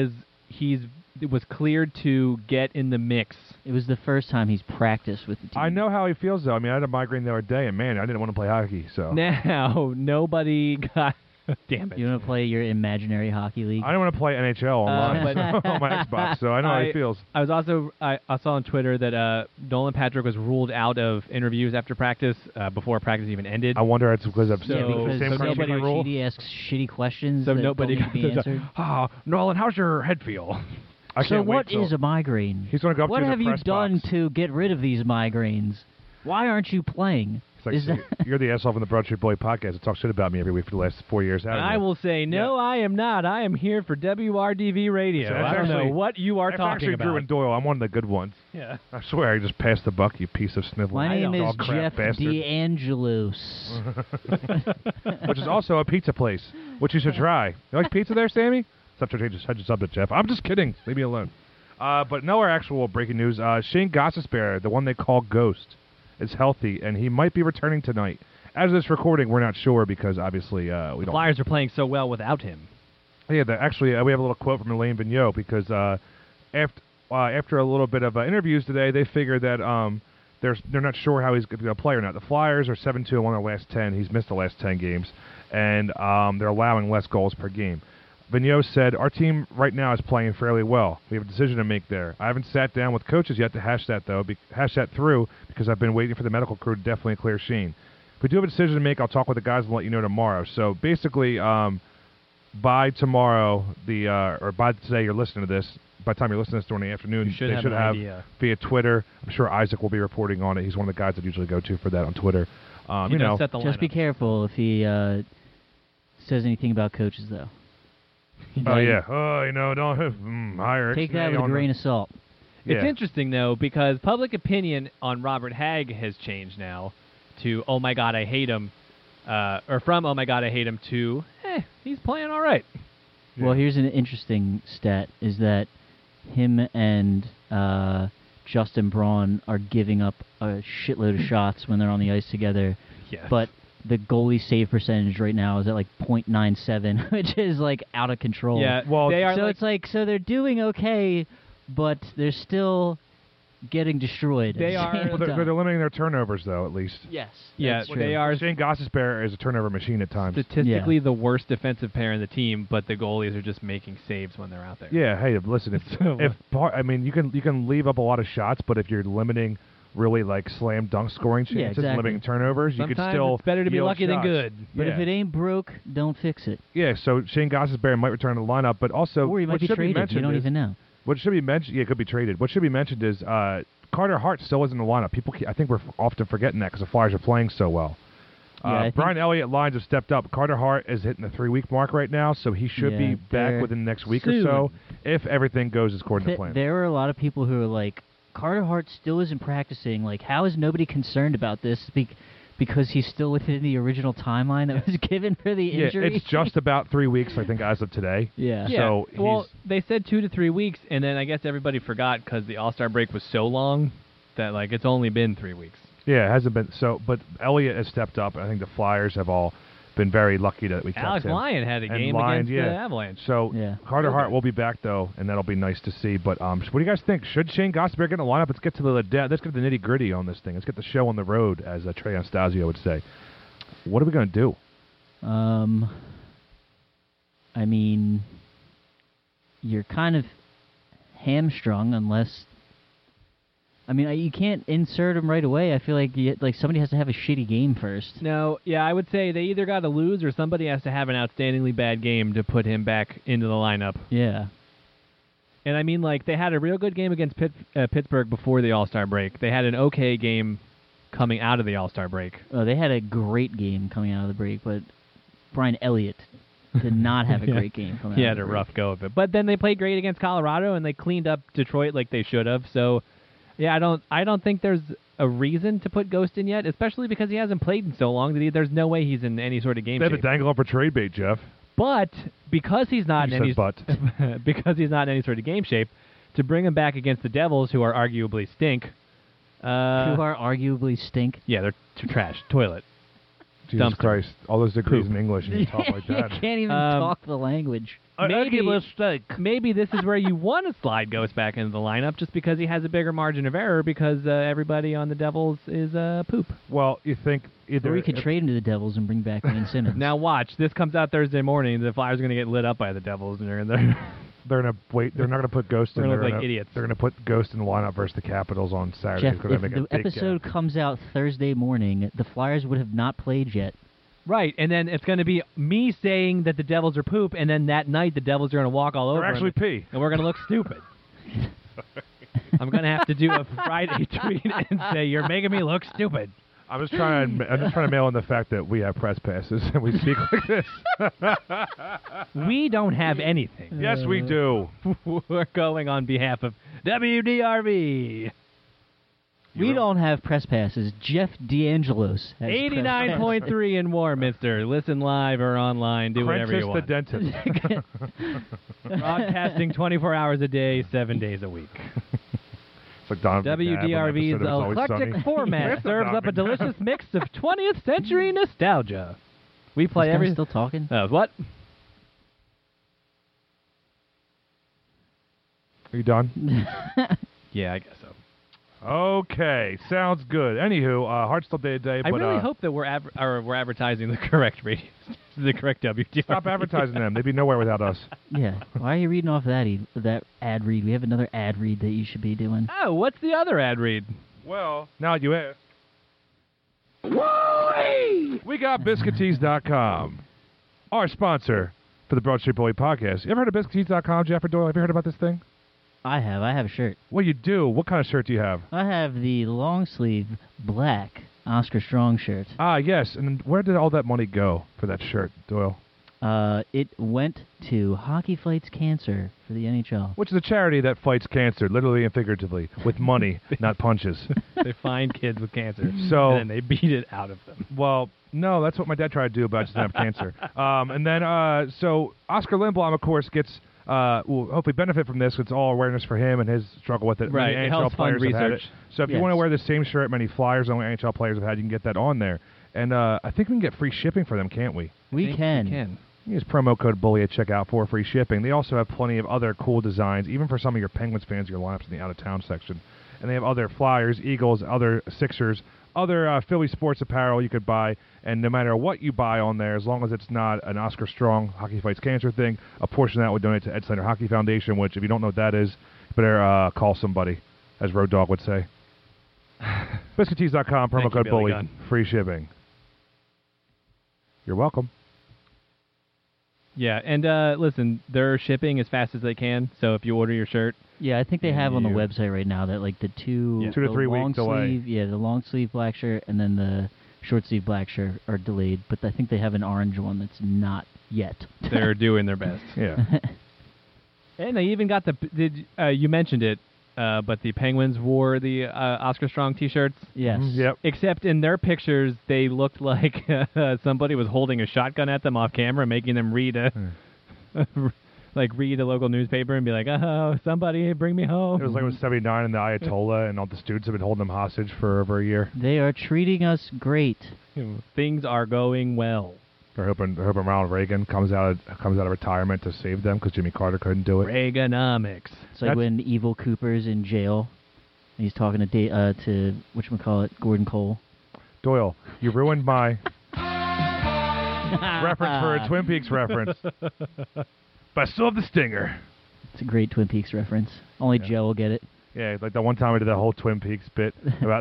It was cleared to get in the mix. It was the first time he's practiced with the team. I know how he feels, though. I mean, I had a migraine the other day, and man, I didn't want to play hockey. So Now nobody got. Damn it. You want to play your imaginary hockey league? I don't want to play NHL online but- on my Xbox, so I know how he feels. I was also I saw on Twitter that Nolan Patrick was ruled out of interviews after practice before practice even ended. I wonder if it's because of So- Yeah, the because same so cartoon nobody rule. He asks shitty questions So that nobody don't need to be got answered. Nolan, how's your head feel? I So can't what wait till is a migraine? he's going to go up What to have the you press done box. to get rid of these migraines? Why aren't you playing? It's like, Is so that- you're the asshole from the Broad Street Bully podcast that talks shit about me every week for the last 4 years. And haven't I you? will say, no, I am not. I am here for WRDV Radio. So that's I don't know actually- what you are That's talking actually about. Drew and Doyle. I'm one of the good ones. Yeah. I swear, I just passed the buck, you piece of sniveling. My name dog is crap Jeff bastard. DeAngelos. Which is also a pizza place, which you should try. You like pizza there, Sammy? Stop trying to change the subject, Jeff. I'm just kidding. Leave me alone. But no, our actual breaking news. Shane Gostisbehere, the one they call Ghost, is healthy, and he might be returning tonight. As of this recording, we're not sure because obviously we don't. Flyers are playing so well without him. Yeah, actually, we have a little quote from Elaine Vigneault because after a little bit of interviews today, they figured that they're not sure how he's going to play or not. The Flyers are 7-2 and won their last 10. He's missed the last 10 games, and they're allowing less goals per game. Vigneault said, our team right now is playing fairly well. We have a decision to make there. I haven't sat down with coaches yet to hash that through because I've been waiting for the medical crew to definitely clear Shane. If we do have a decision to make, I'll talk with the guys and let you know tomorrow. So basically, by tomorrow, or by today you're listening to this, by the time you're listening to this during the afternoon, You should they have should an have idea. via Twitter. I'm sure Isaac will be reporting on it. He's one of the guys that usually go to for that on Twitter. He You know, does set the Just be lineups. careful if he says anything about coaches, though. oh yeah, you know, don't hire. Take Ixnay that with a on the- grain of salt. It's Yeah. interesting, though, because public opinion on Robert Hagg has changed now to, oh, my God, I hate him, or from, oh, my God, I hate him, to, he's playing all right. Well, here's an interesting stat: is that him and Justin Braun are giving up a shitload of shots when they're on the ice together. Yes. But the goalie save percentage right now is at like .97, which is like out of control. Yeah, Well, they are so like, it's like they're doing okay, but they're still getting destroyed. at They the are- same Well, they're time. limiting their turnovers though, at least. Yes. Yeah, that's they true. are Shane Gossesbear is a turnover machine at times. statistically the worst defensive pair in the team, but the goalies are just making saves when they're out there. Yeah, hey, listen, I mean, you can leave up a lot of shots, but if you're limiting really like slam dunk scoring Yeah, chances, exactly. limiting turnovers, you could Sometimes still it's better to be yield lucky than shots. good. But yeah. if it ain't broke, don't fix it. Yeah, so Shane Gossesbear might return to the lineup, but also Or he might what be should be traded. You mentioned don't is- even know. What should be mentioned? Yeah, it could be traded. What should be mentioned is Carter Hart still isn't in the lineup. I think we're often forgetting that because the Flyers are playing so well. Yeah, I think- Brian Elliott lines have stepped up. Carter Hart is hitting the 3-week mark right now, so he should Yeah, be back they're- within the next week soon. or so if everything goes according to plan. There were a lot of people who were like, Carter Hart still isn't practicing. Like, how is nobody concerned about this? Because he's still within the original timeline that was given for the Yeah, injury. it's just about 3 weeks, I think, as of today. yeah. Yeah. So well, he's- they said 2 to 3 weeks, and then I guess everybody forgot because the All-Star break was so long that like it's only been 3 weeks. Yeah, it hasn't been so. But Elliott has stepped up. I think the Flyers have all been very lucky that we kept Alex him. Lyon had a And game Lyon, against yeah. the Avalanche. So Yeah. Carter Hart will be back though, and that'll be nice to see. But what do you guys think? Should Shane Gossesbear get in the lineup? Let's get to let's get the nitty gritty on this thing. Let's get the show on the road, as Trey Anastasio would say. What are we going to do? I mean, you're kind of hamstrung unless. I mean, you can't insert him right away. I feel like somebody has to have a shitty game first. No, yeah, I would say they either got to lose or somebody has to have an outstandingly bad game to put him back into the lineup. Yeah. And I mean, like, they had a real good game against Pittsburgh before the All-Star break. They had an okay game coming out of the All-Star break. They had a great game coming out of the break, but Brian Elliott did not have a Yeah. great game coming He out had of a the rough go of it. But then they played great against Colorado, and they cleaned up Detroit like they should have. So, yeah, I don't think there's a reason to put Ghost in yet, especially because he hasn't played in so long that there's no way he's in any sort of game They have to shape. dangle up for trade bait, Jeff. But because he's not You in any said but. because he's not in any sort of game shape, to bring him back against the Devils, who are arguably stink. who are arguably stink. Yeah, they're trash. Toilet. Jesus Dumpster. Christ! All those degrees Poop. in English and you talk like You that. can't even Um, talk the language. Maybe this is where you want to slide Ghost back into the lineup, just because he has a bigger margin of error, because everybody on the Devils is poop. Well, you think either Or we could trade him to the Devils and bring back Wayne Simmons. Now watch, this comes out Thursday morning. The Flyers are going to get lit up by the Devils, and they're they're gonna wait. They're not gonna put Ghost in. We're gonna They're look like gonna- idiots. They're gonna put Ghost in the lineup versus the Capitals on Saturday. Jeff, It's gonna if make a the big episode gap. comes out Thursday morning, the Flyers would have not played yet. right. And then it's going to be me saying that the Devils are poop, and then that night the Devils are going to walk all over Or actually them, pee. and we're going to look stupid. I'm going to have to do a Friday tweet and say you're making me look stupid. I'm just trying to mail in the fact that we have press passes and we speak like this. We don't have anything. Yes, we do. We're going on behalf of WDRV. We don't have press passes. Jeff D'Angelos has 89.3 and Warminster. Listen live or online. Do whatever you Prentice the want. dentist. Broadcasting 24 hours a day, 7 days a week. It's like Donovan McNabb on an WDRV's episode of It's Always eclectic Sunny. format Where's the serves up a Donovan delicious mix of 20th century nostalgia. We play This guy's every. still talking? What? Are you done? Yeah, I guess so. Okay, sounds good. Anywho, Heart's still day to day, I but really hope that we're advertising the correct radio, the correct WDRV. stop advertising them. They'd be nowhere without us. Yeah. Why are you reading off that ad read? We have another ad read that you should be doing. Oh, what's the other ad read? Well, now you ask. We got Biscuitees.com, our sponsor for the Broad Street Bully podcast. You ever heard of Biscuitees.com, Jeff or Doyle? Have you heard about this thing? I have a shirt. Well, you do. What kind of shirt do you have? I have the long sleeve black Oscar Strong shirt. Ah, yes. And where did all that money go for that shirt, Doyle? It went to Hockey Fights Cancer for the NHL. Which is a charity that fights cancer, literally and figuratively, with money, not punches. They find kids with cancer, So- and then they beat it out of them. Well, no, that's what my dad tried to do, but I just didn't have cancer. And then, so Oscar Lindblom, of course, gets will hopefully benefit from this. It's all awareness for him and his struggle with it. Right, Many it NHL helps fund players have had it. research. So if you Yes. want to wear the same shirt many Flyers only NHL players have had, you can get that on there. And I think we can get free shipping for them, can't we? We Think can. you can. Use promo code BULLY at checkout for free shipping. They also have plenty of other cool designs, even for some of your Penguins fans, your lineups in the out-of-town section. And they have other Flyers, Eagles, other Sixers, other Philly sports apparel you could buy. And no matter what you buy on there, as long as it's not an Oscar Strong Hockey Fights Cancer thing, a portion of that would donate to Ed Snyder Hockey Foundation, which, if you don't know what that is, you better call somebody, as Road Dogg would say. Biscuitees.com, promo Thank you, code Billy BULLY, Gunn. free shipping. You're welcome. Yeah, and listen, they're shipping as fast as they can. So if you order your shirt, Yeah, I think they have on the You- website right now that like the two, Yeah. 2 to the 3 long week delay. sleeve, yeah, the long sleeve black shirt and then the short sleeve black shirt are delayed, but I think they have an orange one that's not yet. they're doing their best. Yeah. And they even got you mentioned it, but the Penguins wore the Oscar Strong T-shirts. Yes. Yep. Except in their pictures, they looked like somebody was holding a shotgun at them off camera, making them read read a local newspaper and be like, "Oh, somebody bring me home." It was like it was 79 and the Ayatollah and all the students have been holding them hostage for over a year. They are treating us great. Things are going well. They're hoping Ronald Reagan comes out of retirement to save them because Jimmy Carter couldn't do it. Reaganomics. It's like That's- when Evil Cooper's in jail and he's talking to whatchamacallit, Gordon Cole. Doyle, you ruined my reference for a Twin Peaks reference. But I still have the stinger. It's a great Twin Peaks reference. Only Joe will get it. Yeah, like the one time we did that whole Twin Peaks bit about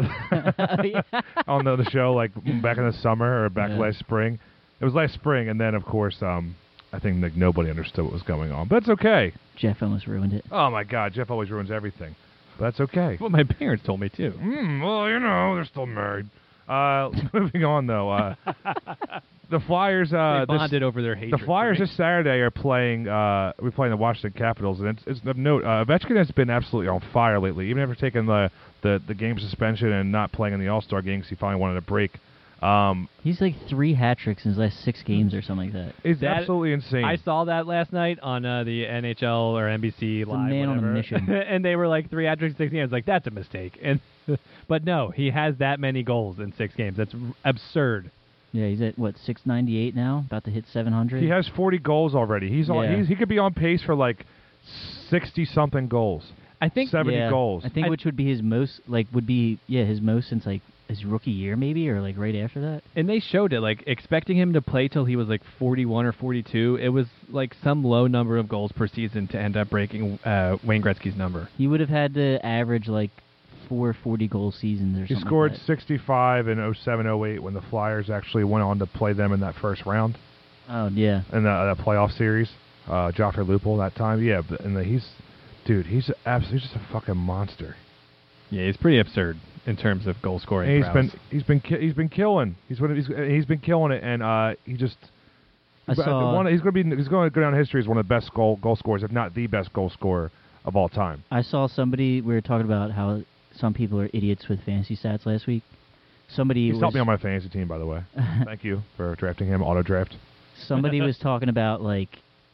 on the show, like back in the summer or back Yeah. last spring. It was last spring, and then of course, I think like nobody understood what was going on. But it's okay. Jeff almost ruined it. Oh my God, Jeff always ruins everything. But that's okay. Well, my parents told me too. Well, you know, they're still married. Moving on though, the Flyers. They This, bonded over their hatred. the Flyers this Saturday are playing. We're playing the Washington Capitals, and it's of note. Ovechkin has been absolutely on fire lately. Even after taking the game suspension and not playing in the All-Star games, he finally wanted a break. He's like 3 hat tricks in his last 6 games or something like that. It's That- absolutely insane. I saw that last night on the NHL or NBC a Live, man on a whatever. mission. And they were like 3 hat-tricks, 6 games. Like, that's a mistake. And but no, he has that many goals in 6 games. That's absurd. Yeah, he's at what 698 now, about to hit 700. He has 40 goals already. He's on. Yeah. He could be on pace for like 60-something goals. I think 70 yeah, goals. I think which would be his most his most since like his rookie year maybe or like right after that. And they showed it, like, expecting him to play till he was, like, 41 or 42. It was, like, some low number of goals per season to end up breaking Wayne Gretzky's number. He would have had to average like 4 40-goal seasons or He something. scored like that. 65 in 07-08 when the Flyers actually went on to play them in that first round Oh yeah. in the playoff series. Joffrey Lupul that time. Yeah, he's just a fucking monster. Yeah, he's pretty absurd in terms of goal scoring. And he's been killing. He's been killing it, and he just. I saw He's going to go down in history as one of the best goal scorers, if not the best goal scorer of all time. I saw somebody, we were talking about how some people are idiots with fantasy stats last week. Somebody He's was, helped me on my fantasy team, by the way. Thank you for drafting him, auto draft. somebody was talking about like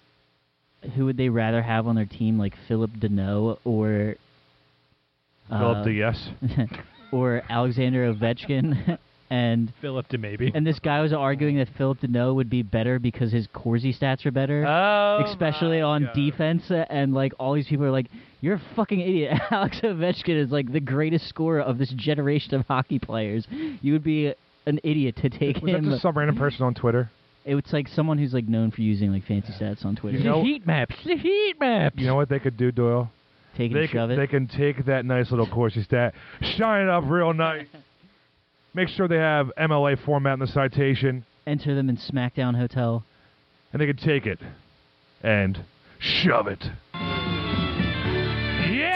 who would they rather have on their team, like Philip Deneau or Philip D.S. or Alexander Ovechkin, and Philip to maybe. this guy was arguing that Philip Deneau would be better because his Corsi stats are better, Oh, especially on defense. And like all these people are like, "You're a fucking idiot." Alex Ovechkin is like the greatest scorer of this generation of hockey players. You would be an idiot to take Was that him. just some random person on Twitter? It's like someone who's like known for using like fancy stats on Twitter. You know- the heat maps. The heat maps. You know what they could do, Doyle? Take it and shove it. They can take that nice little Corsi stat, shine it up real nice, make sure they have MLA format in the citation, Enter them in SmackDown Hotel. and they can take it and shove it. Yeah!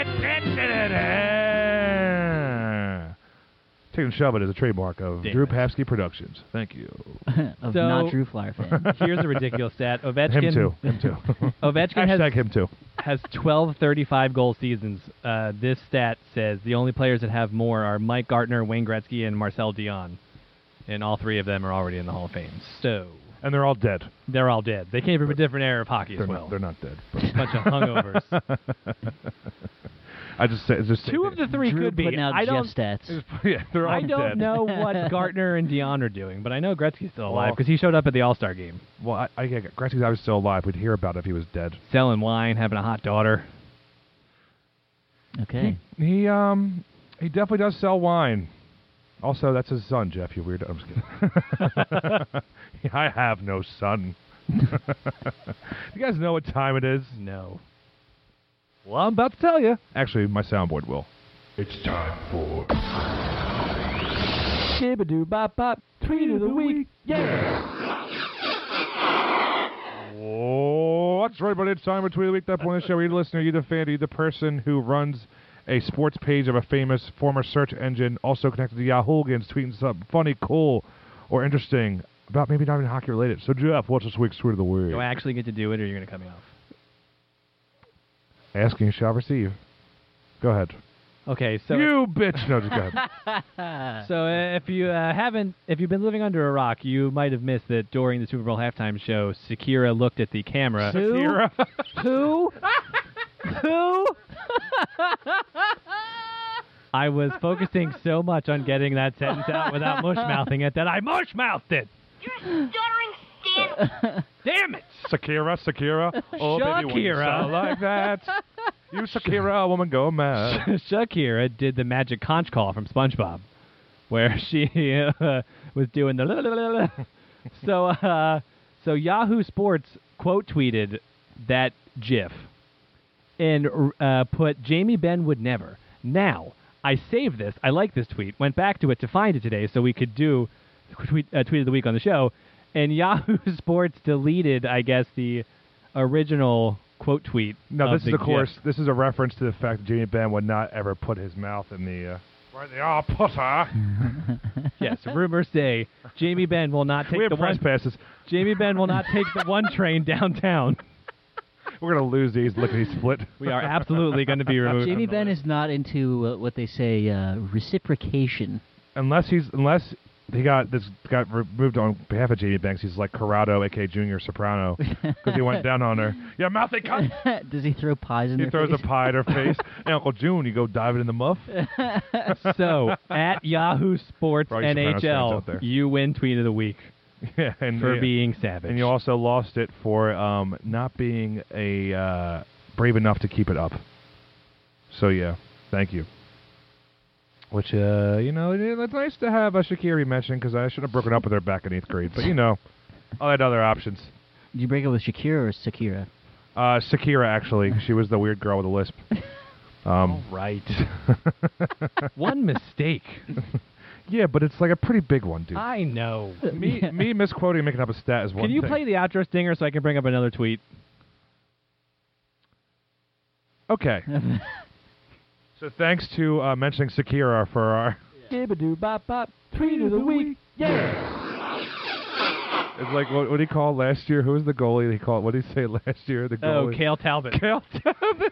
Take and Shove It is a trademark of Damn Drew it. Papsky Productions. Thank you. of So- not Drew Flyer fan. Here's a ridiculous stat. Ovechkin. Him too. Him too. Ovechkin Hashtag him too. has 12 35-goal seasons. This stat says the only players that have more are Mike Gartner, Wayne Gretzky, and Marcel Dion. And all three of them are already in the Hall of Fame. So And they're all dead. they're all dead. They came from a different era of hockey They're as not. well. They're not dead. Bunch of hungovers. I just say. Just Two of the three Drew could be. putting out I don't. Jeff stats. Yeah, they're all I don't dead. know what Gartner and Dion are doing, but I know Gretzky's still alive Well- because he showed up at the All-Star game, Well, I get Gretzky's obviously still alive. We'd hear about it if he was dead. selling wine, having a hot daughter. Okay. He definitely does sell wine. Also, that's his son, Jeff. You weirdo. I'm just kidding. I have no son. You guys know what time it is? No. Well, I'm about to tell you. Actually, my soundboard will. It's time for Shibadoo bop bop, tweet of the week. Oh, that's right, everybody. It's time for Tweet of the Week. That point of the show. Are you the listener? Are you the fan? Are you the person who runs a sports page of a famous former search engine, also connected to Yahooligans, tweeting something funny, cool, or interesting about maybe not even hockey related? So, Jeff, what's this week's Tweet of the Week? Do I actually get to do it, or are you going to cut me off? Asking shall receive. Go ahead. Okay, so You bitch. No, just go ahead. So if you've been living under a rock, you might have missed that during the Super Bowl halftime show, Shakira looked at the camera. Shakira. Who? Who? I was focusing so much on getting that sentence out without mush-mouthing it that I mush-mouthed it. You're stuttering, Stan. Damn it! Shakira. Oh, baby, when you Shakira. sound like that. You Shakira, a woman go mad. Shakira did the magic conch call from SpongeBob, where she was doing the. So Yahoo Sports quote tweeted that GIF and put Jamie Benn would never. Now I saved this. I like this tweet. Went back to it to find it today so we could do tweet of the week on the show. And Yahoo Sports deleted, I guess, the original quote tweet. No, this is, the of course, GIF. this is a reference to the fact that Jamie Benn would not ever put his mouth in the, where they are, putter. Yes, rumors say Jamie Benn will not take We have the press one. passes. Jamie Benn will not take the one train downtown. We're going to lose these lickety split. We are absolutely going to be removed. Jamie from the Benn list. is not into what they say reciprocation. Unless he got removed on behalf of Jamie Banks. He's like Corrado, a.k.a. Junior Soprano, because he went down on her. Yeah, mouthy cunt. Does he throw pies in He their throws face? a pie at her face. Hey, Uncle June, you go dive it in the muff. So at Yahoo Sports For all you Sopranos fans out NHL, there. you win tweet of the week Yeah, and for being savage. And you also lost it for not being brave enough to keep it up. So yeah, thank you. Which it's nice to have a Shakira mention because I should have broken up with her back in 8th grade. But I had other options. Did you break up with Shakira or Sakira? Shakira actually, she was the weird girl with a lisp. right. One mistake. Yeah, but it's like a pretty big one, dude. I know. Me misquoting and making up a stat is one Can you thing. play the outro stinger so I can bring up another tweet? Okay. So thanks to mentioning Shakira for our... Skibadoo bop bop, tweet of the week. Yeah. It's like, what did he call last year? Who was the goalie he called? What did he say last year? The Oh, goalie. Kale Talbot. Kale Talbot.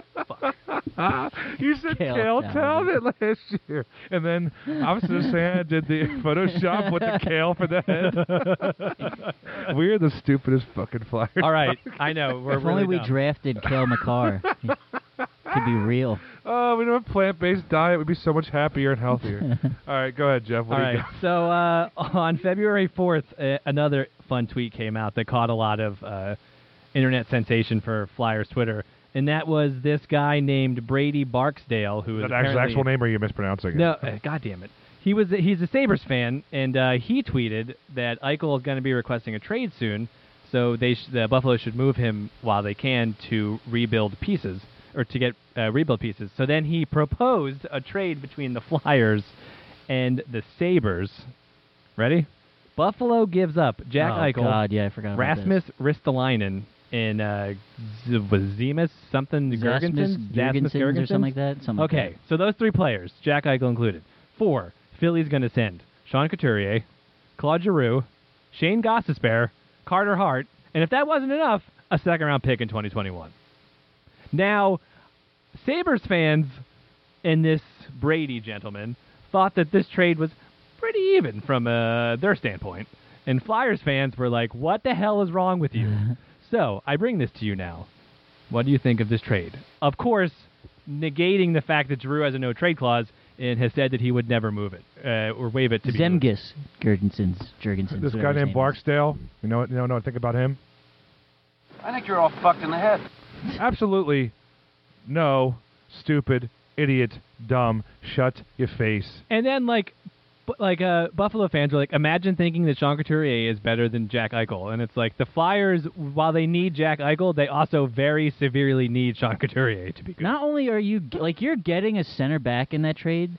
You said Kale Kale Talbot. Talbot last year. And then Officer Santa did the Photoshop with the kale for the head. We're the stupidest fucking Flyers. All right, I know. We're If really only we dumb. drafted Kale McCarr. Could be real. Oh, we don't have a plant-based diet. We'd be so much happier and healthier. All right, go ahead, Jeff. What All do you right. got? So on February 4th, another fun tweet came out that caught a lot of internet sensation for Flyers Twitter, and that was this guy named Brady Barksdale, who Is is that his apparently actual name, or are you mispronouncing it? No, God damn it. He's a Sabres fan, and he tweeted that Eichel is going to be requesting a trade soon, so the Buffalo should move him while they can to rebuild pieces, or to get rebuild pieces. So then he proposed a trade between the Flyers and the Sabres. Ready? Buffalo gives up Jack oh, Eichel, God, yeah, I forgot about Rasmus Ristolainen, in was Zemus something Girgensons? Jasmus Girgensons or something like that. Okay, so those 3 players, Jack Eichel included. 4, Philly's going to send Sean Couturier, Claude Giroux, Shane Gostisbehere, Carter Hart, and if that wasn't enough, a second-round pick in 2021. Now, Sabres fans and this Brady gentleman thought that this trade was pretty even from their standpoint, and Flyers fans were like, what the hell is wrong with you? So, I bring this to you now. What do you think of this trade? Of course, negating the fact that Giroux has a no-trade clause and has said that he would never move it or waive it to be moved. Zemgus Girgensons. This guy named Barksdale, you know what I think about him? I think you're all fucked in the head. Absolutely no, stupid, idiot, dumb, shut your face. And then, Buffalo fans are like, imagine thinking that Sean Couturier is better than Jack Eichel. And it's like, the Flyers, while they need Jack Eichel, they also very severely need Sean Couturier to be good. Not only are you, you're getting a center back in that trade,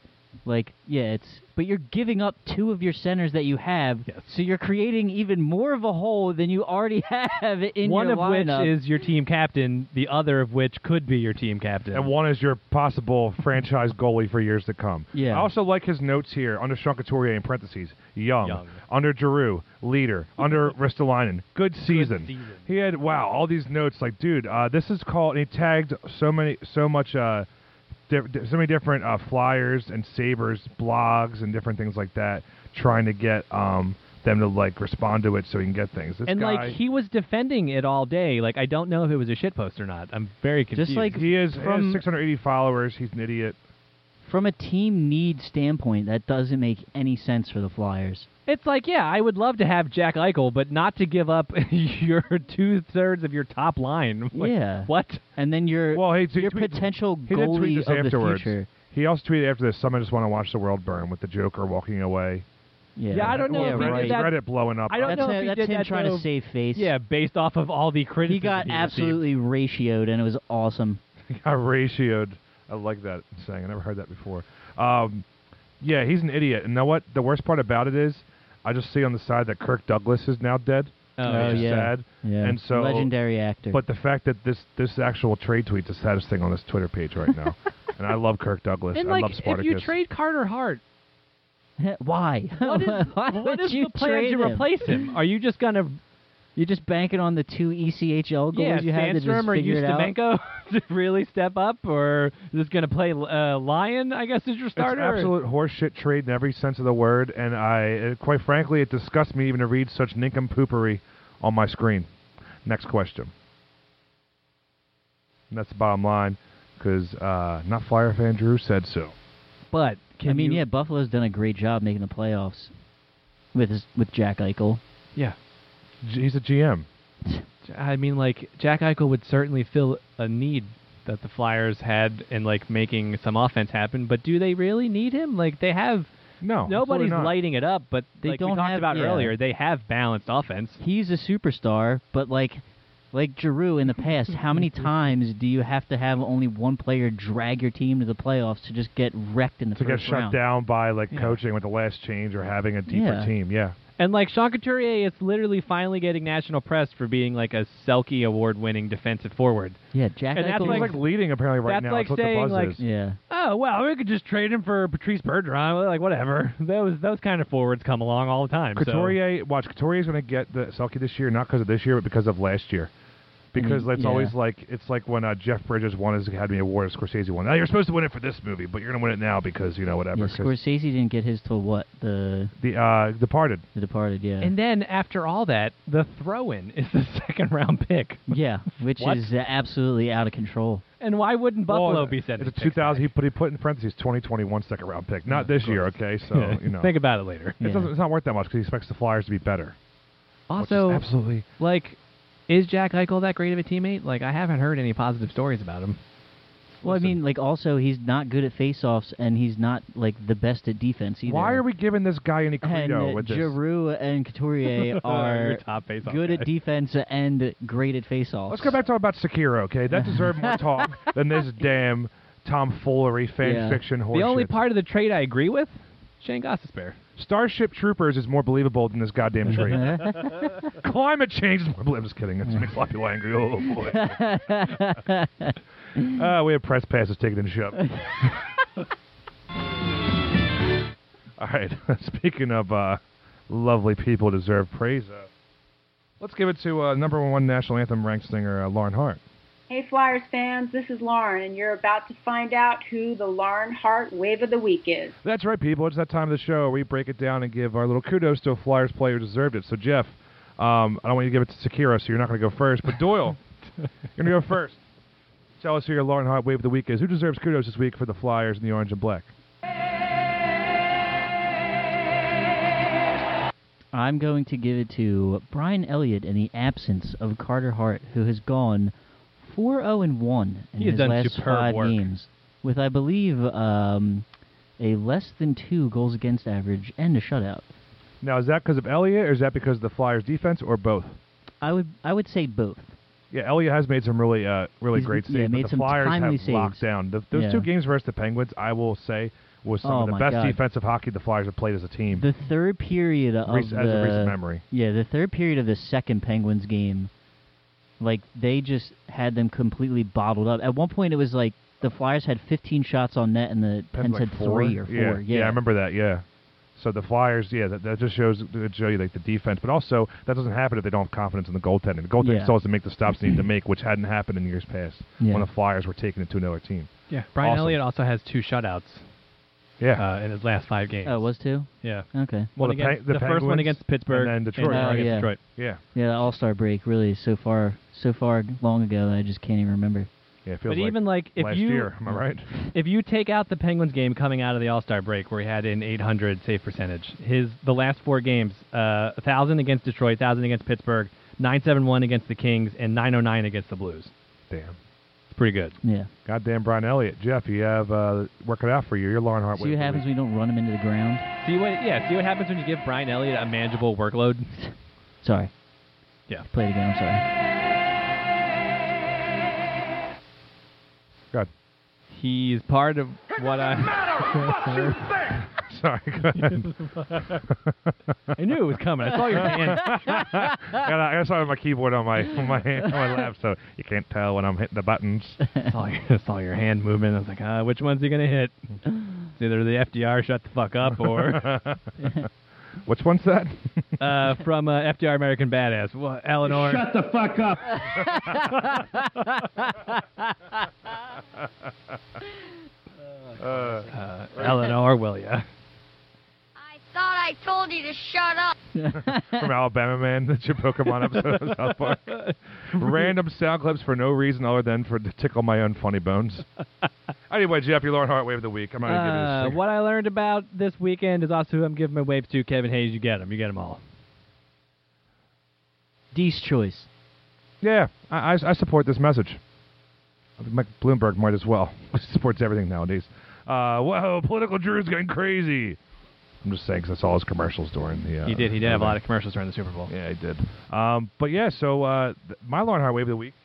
but you're giving up 2 of your centers that you have, Yes. so you're creating even more of a hole than you already have in one your of lineup. which is your team captain, the other of which could be your team captain. And one is your possible franchise goalie for years to come. Yeah. I also like his notes here under Sean Couturier in parentheses. Young. Under Giroux, leader. Under Ristolainen, good season. He had all these notes. Like, dude, this is called. And he tagged so many different Flyers and Sabres blogs and different things like that, trying to get them to respond to it so he can get things. This and guy, he was defending it all day. I don't know if it was a shitpost or not. I'm very confused. he has 680 followers. He's an idiot. From a team need standpoint, that doesn't make any sense for the Flyers. It's I would love to have Jack Eichel, but not to give up your 2/3 of your top line. Yeah. What? And then your potential He did tweet goalie this of afterwards. the future. He also tweeted after this, "Some just want to watch the world burn," with the Joker walking away. Yeah, I don't know if he did that. Reddit blowing up. I don't know if he that's did him that trying to save face. Yeah, based off of all the criticism He got received. absolutely ratioed, and it was awesome. He got ratioed. I like that saying. I never heard that before. Yeah, he's an idiot. And you know what? The worst part about it is, I just see on the side that Kirk Douglas is now dead. Oh, which is yeah. sad. Yeah. And so, legendary actor. But the fact that this actual trade tweet's the saddest thing on this Twitter page right now. And I love Kirk Douglas. And I love Spartacus. if you trade Carter Hart, why? what is, Why what would is you the plan trade to him? replace him? Are you just gonna? You're just banking on the 2 ECHL goals you had to just Sandstrom or figure it out. Ustimenko to really step up, or is this gonna play Lyon? I guess is your starter. It's absolute horseshit trade in every sense of the word, and quite frankly, it disgusts me even to read such nincompoopery on my screen. Next question. And that's the bottom line, because not Flyer fan Drew said so. But Buffalo's done a great job making the playoffs with Jack Eichel. Yeah. He's a GM. I mean, Jack Eichel would certainly fill a need that the Flyers had in making some offense happen. But do they really need him? They have No, nobody's absolutely not. lighting it up. But They we don't talked have- about yeah. earlier, they have balanced offense. He's a superstar, but like Giroux in the past, how many times do you have to have only one player drag your team to the playoffs to just get wrecked in the To first get shut round? down by Yeah. coaching with the last change or having a deeper Yeah. team. Yeah. And Sean Couturier is literally finally getting national press for being a Selke award-winning defensive forward. Yeah, Jack And that's Eichel. He's leading apparently right that's now. like That's what the saying, buzz is. Yeah. Oh well, we could just trade him for Patrice Bergeron. Whatever. Those kind of forwards come along all the time. Couturier's going to get the Selke this year, not because of this year, but because of last year. Because it's yeah. always it's like when Jeff Bridges won his Academy Award, Scorsese won. Oh, you're supposed to win it for this movie, but you're going to win it now because whatever. Yeah, 'cause Scorsese didn't get his till what? The Departed. Departed, yeah. And then after all that, the throw-in is the second-round pick. Yeah, which What? is absolutely out of control. And why wouldn't Buffalo Well, be sending? It's a picks 2000. back? He put in parentheses 2021 second round pick, not this year. Okay, so Think about it later. It's not worth that much because he expects the Flyers to be better. Also, which is absolutely. Is Jack Eichel that great of a teammate? I haven't heard any positive stories about him. Well, I mean, also he's not good at face-offs, and he's not the best at defense either. Why are we giving this guy any And credo with this? Giroux and Couturier Your are top face-off good at guy. defense and great at face-offs. Let's go back to talk about Sekiro, okay? That deserved more talk than this damn tomfoolery fan Yeah. fiction horseshit. The only part of the trade I agree with Shane Gostisbehere. Starship Troopers is more believable than this goddamn tree. Climate change is more believable. I'm just kidding. That's makes a lot of people angry. Oh, boy. We have press passes taken and shoved. All right. Speaking of lovely people who deserve praise, let's give it to number one national anthem ranked singer Lauren Hart. Hey Flyers fans, this is Lauren, and you're about to find out who the Lauren Hart Wave of the Week is. That's right, people. It's that time of the show where we break it down and give our little kudos to a Flyers player who deserved it. So, Jeff, I don't want you to give it to Sakura, so you're not going to go first. But, Doyle, you're going to go first. Tell us who your Lauren Hart Wave of the Week is. Who deserves kudos this week for the Flyers in the orange and black? I'm going to give it to Brian Elliott in the absence of Carter Hart, who has gone 4-0-1 in his last 5 games, with, I believe, a less than 2 goals against average and a shutout. Now, is that because of Elliott, or is that because of the Flyers' defense, or both? I would say both. Yeah, Elliott has made some really great saves, made but the some Flyers timely have saves. locked down. Those 2 games versus the Penguins, I will say, was some of the best defensive hockey the Flyers have played as a team. The third period of as a recent memory. Yeah, the third period of the second Penguins game, like, they just had them completely bottled up. At one point, it was like the Flyers had 15 shots on net and the Pens had 3 or 4. Yeah, I remember that, yeah. So the Flyers, that just shows you like the defense. But also, that doesn't happen if they don't have confidence in the goaltending. The goaltending still has to make the stops they need to make, which hadn't happened in years past when the Flyers were taking it to another team. Yeah, Brian Elliott also has 2 shutouts. Yeah, in his last 5 games. Oh, it was 2? Yeah. Okay. Well, the first one against Pittsburgh, and then Detroit. Detroit. Yeah. Yeah, the All-Star break really so far long ago that I just can't even remember. Yeah, it feels but even like if last year, am I right? If you take out the Penguins game coming out of the All-Star break where he had an .800 save percentage, the last 4 games, 1,000 against Detroit, 1,000 against Pittsburgh, .971 against the Kings, and .909 against the Blues. Damn. Pretty good. Yeah. Goddamn Brian Elliott. Jeff, you have work it out for you. You're Lauren Hart. See what happens when you don't run him into the ground? See what happens when you give Brian Elliott a manageable workload? Sorry. Yeah. Play it again, I'm sorry. Good. He's part of what I... Sorry, go ahead. I knew it was coming. I saw your hand. I saw my keyboard on my lap, so you can't tell when I'm hitting the buttons. I saw your hand movement. I was like, which one's he gonna hit? It's either the FDR shut the fuck up or which one's that? From FDR American Badass. Well, Eleanor. Shut the fuck up. Eleanor, will ya? I thought I told you to shut up. From Alabama Man, the Pokemon episode of South Park. Random sound clips for no reason other than to tickle my own funny bones. Anyway, Jeff, your Lauren Hart Wave of the Week. I'm not going to give you this. What I learned about this weekend is also who I'm giving my waves to. Kevin Hayes, you get them. You get them all. D's choice. Yeah, I support this message. I think Mike Bloomberg might as well. He supports everything nowadays. Whoa, political Drew's getting crazy. I'm just saying because I saw his commercials during the... He did have a lot of commercials during the Super Bowl. Yeah, he did. But yeah, so my Lauren Hart Wave of the Week.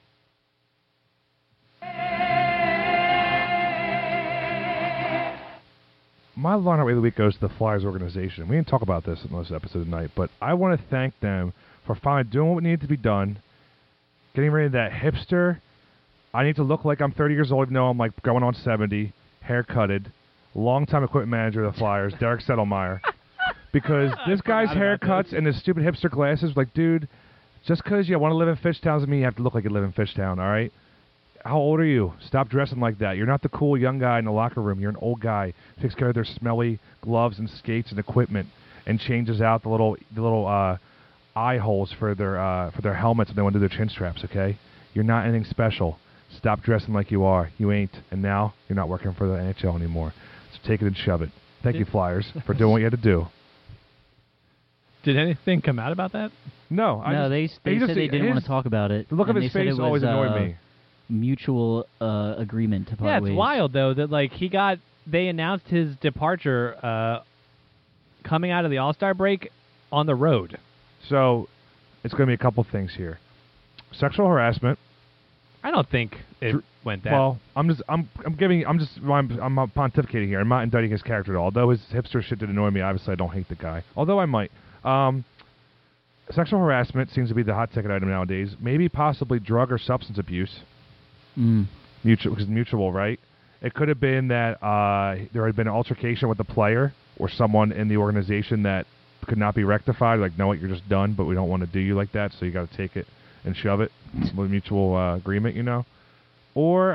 My Lauren Hart Wave of the Week goes to the Flyers organization. We didn't talk about this in this episode tonight, but I want to thank them for finally doing what needed to be done, getting rid of that hipster... I need to look like I'm 30 years old, even though I'm like going on 70, haircutted, longtime equipment manager of the Flyers, Derek Settlemeyer. Because this guy's haircuts and his stupid hipster glasses, like, dude, just because you want to live in Fishtown doesn't mean you have to look like you live in Fishtown, all right? How old are you? Stop dressing like that. You're not the cool young guy in the locker room. You're an old guy who takes care of their smelly gloves and skates and equipment and changes out the little eye holes for their helmets when they want to do their chin straps, okay? You're not anything special. Stop dressing like you are. You ain't. And now you're not working for the NHL anymore. So take it and shove it. Thank you, Flyers, for doing what you had to do. Did anything come out about that? No. They said they didn't want to talk about it. The look of his face always annoyed me. Mutual agreement to part ways. Yeah, it's wild, though, that they announced his departure coming out of the All-Star break on the road. So it's going to be a couple things here. Sexual harassment. I don't think went that. Well, I'm pontificating here. I'm not indicting his character at all. Although his hipster shit did annoy me, obviously I don't hate the guy. Although I might. Sexual harassment seems to be the hot ticket item nowadays. Maybe possibly drug or substance abuse. Mutual, because mutual, right? It could have been that there had been an altercation with the player or someone in the organization that could not be rectified. Like, no, what, you're just done, but we don't want to do you like that, so you got to take it and shove it with mutual agreement, you know? Or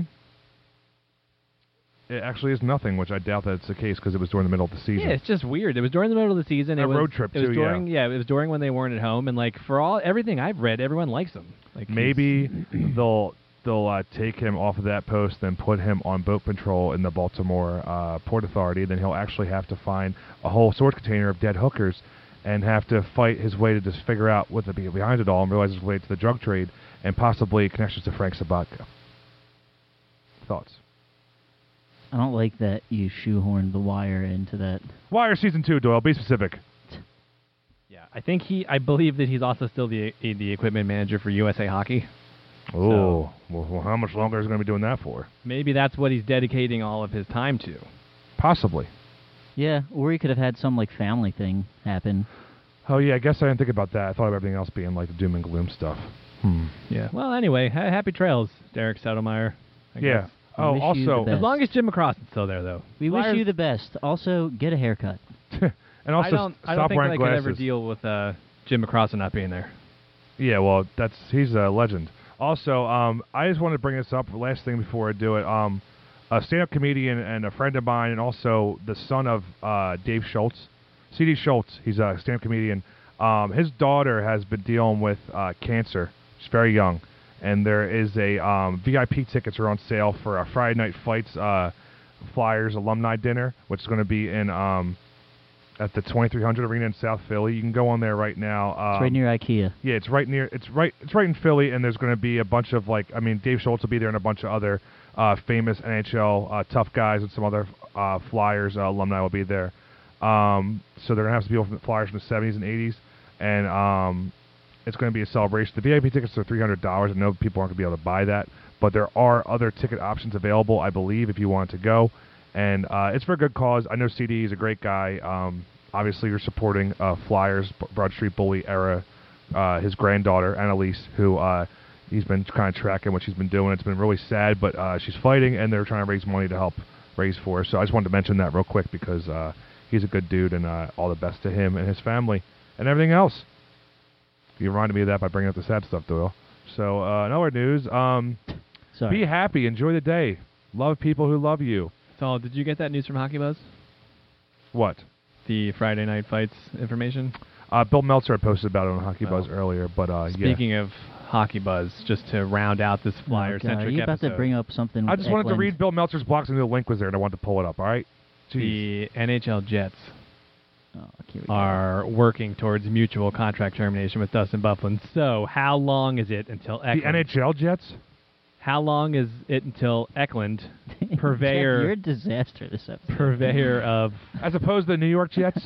it actually is nothing, which I doubt that's the case because it was during the middle of the season. Yeah, it's just weird. It was during the middle of the season. A road trip, it was too, during, yeah. it was during when they weren't at home, and like for everything I've read, everyone likes him. Like Maybe they'll take him off of that post, then put him on boat patrol in the Baltimore Port Authority. Then he'll actually have to find a whole storage container of dead hookers and have to fight his way to just figure out what's behind it all and realize his way to the drug trade and possibly connections to Frank Sabatka. Thoughts? I don't like that you shoehorned The Wire into that. Wire Season 2, Doyle. Be specific. Yeah, I believe that he's also still the equipment manager for USA Hockey. Oh, well, how much longer is he going to be doing that for? Maybe that's what he's dedicating all of his time to. Possibly. Yeah, or he could have had some like family thing happen. Oh, yeah, I guess I didn't think about that. I thought of everything else being like the doom and gloom stuff. Yeah. Well, anyway, happy trails, Derek Settlemeyer. I Yeah. guess. Oh, wish you also, the As long as Jim McCrossen's still there, though. We wish you the best. Also, get a haircut. and also I don't stop think wearing I glasses. could ever deal with Jim McCrossen not being there. Yeah, well, he's a legend. Also, I just wanted to bring this up. Last thing before I do it, a stand-up comedian and a friend of mine, and also the son of Dave Schultz, C.D. Schultz. He's a stand-up comedian. His daughter has been dealing with cancer. She's very young, and there is a VIP tickets are on sale for a Friday Night Fights Flyers alumni dinner, which is going to be in at the 2300 Arena in South Philly. You can go on there right now. It's right near IKEA. Yeah, it's right in Philly, and there's going to be a bunch of Dave Schultz will be there and a bunch of other famous NHL tough guys and some other Flyers alumni will be there. So they're going to have some people from the Flyers from the 70s and 80s, and it's going to be a celebration. The VIP tickets are $300. I know people aren't going to be able to buy that, but there are other ticket options available, I believe, if you want to go. And it's for a good cause. I know CD is a great guy. Obviously, you're supporting Flyers, Broad Street Bully era. His granddaughter, Annalise, who he's been kind of tracking what she's been doing. It's been really sad, but she's fighting, and they're trying to raise money to help raise for her. So I just wanted to mention that real quick because he's a good dude, and all the best to him and his family and everything else. You reminded me of that by bringing up the sad stuff, Doyle. So in other news, Sorry. be happy, enjoy the day, love people who love you. So, did you get that news from Hockey Buzz? What? The Friday Night Fights information? Bill Meltzer had posted about it on Hockey Buzz earlier, but Speaking of Hockey Buzz, just to round out this Flyer-centric Are you about episode, to bring up something? I with just wanted to Eklund? read Bill Meltzer's blocks and the link was there, and I wanted to pull it up, all right? Jeez. the NHL Jets Oh, here we go. are working towards mutual contract termination with Dustin Byfuglien. So, how long is it until The Eklund? NHL Jets? How long is it until Eklund, You're a purveyor disaster this episode. purveyor of As opposed to the New York Jets?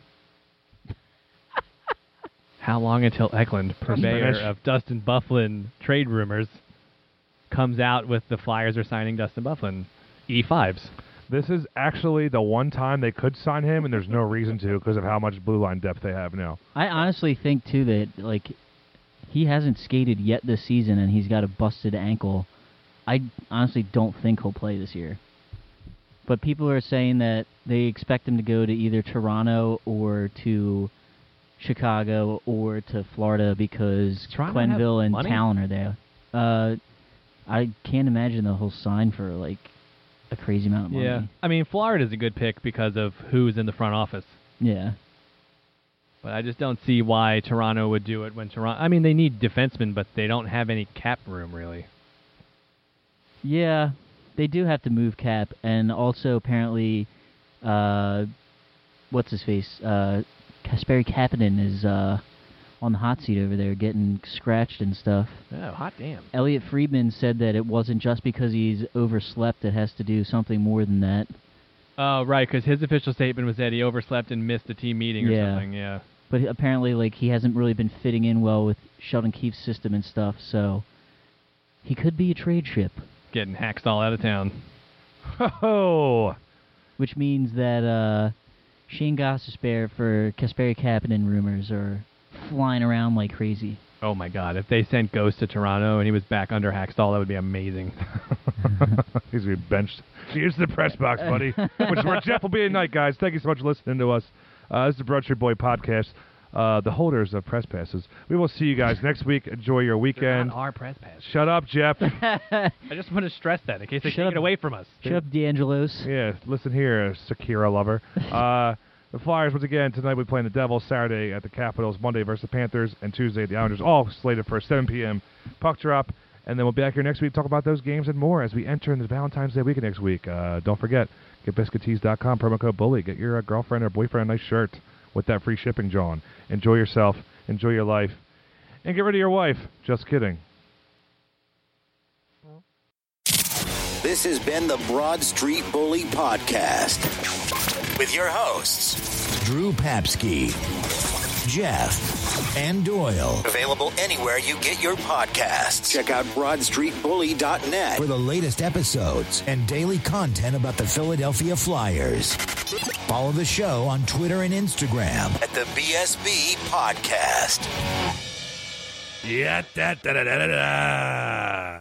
how long until Eklund, purveyor finish. of Dustin Byfuglien trade rumors, comes out with the Flyers are signing Dustin Byfuglien E5s? This is actually the one time they could sign him, and there's no reason to because of how much blue line depth they have now. I honestly think too that he hasn't skated yet this season, and he's got a busted ankle. I honestly don't think he'll play this year. But people are saying that they expect him to go to either Toronto or to Chicago or to Florida because Toronto Quenneville have and money? Talon are there. I can't imagine that he'll sign for a crazy amount of money. Yeah. I mean, Florida's a good pick because of who's in the front office. Yeah. But I just don't see why Toronto would do it when Toronto... I mean, they need defensemen, but they don't have any cap room, really. Yeah, they do have to move Cap, and also apparently, what's his face? Kasperi Kapanen is on the hot seat over there, getting scratched and stuff. Oh, hot damn. Elliot Friedman said that it wasn't just because he's overslept; it has to do something more than that. Oh, right, because his official statement was that he overslept and missed a team meeting or Yeah. something, yeah. But apparently, he hasn't really been fitting in well with Sheldon Keefe's system and stuff, so he could be a trade ship. getting Hackstall out of town. Oh, Which means that Shane Gostisbehere for Kasperi Kapanen rumors are flying around like crazy. Oh my God! If they sent Ghost to Toronto and he was back under Hackstall, that would be amazing. he's going to be benched. Here's the press box, buddy. Which is where Jeff will be tonight, guys. Thank you so much for listening to us. This is the Broad Street Boy podcast. The holders of press passes. We will see you guys next week. Enjoy your They're weekend. not our press pass. Shut up, Jeff. I just want to stress that in case they Shut take up. it away from us. Shut up, D'Angelos. Yeah, listen here, Shakira lover. The Flyers, once again, tonight we play the Devils, Saturday at the Capitals, Monday versus the Panthers, and Tuesday at the Islanders, all slated for a 7 p.m. puck drop. And then we'll be back here next week to talk about those games and more as we enter into Valentine's Day weekend next week. Don't forget, getbiscuitees.com, promo code BULLY. Get your girlfriend or boyfriend a nice shirt with that free shipping, John. Enjoy yourself, enjoy your life, and get rid of your wife. Just kidding. This has been the Broad Street Bully Podcast with your hosts, Drew Papsky, Jeff, and Doyle. Available anywhere you get your podcasts. Check out BroadStreetBully.net for the latest episodes and daily content about the Philadelphia Flyers. Follow the show on Twitter and Instagram at the BSB Podcast. Yeah, da da da da da.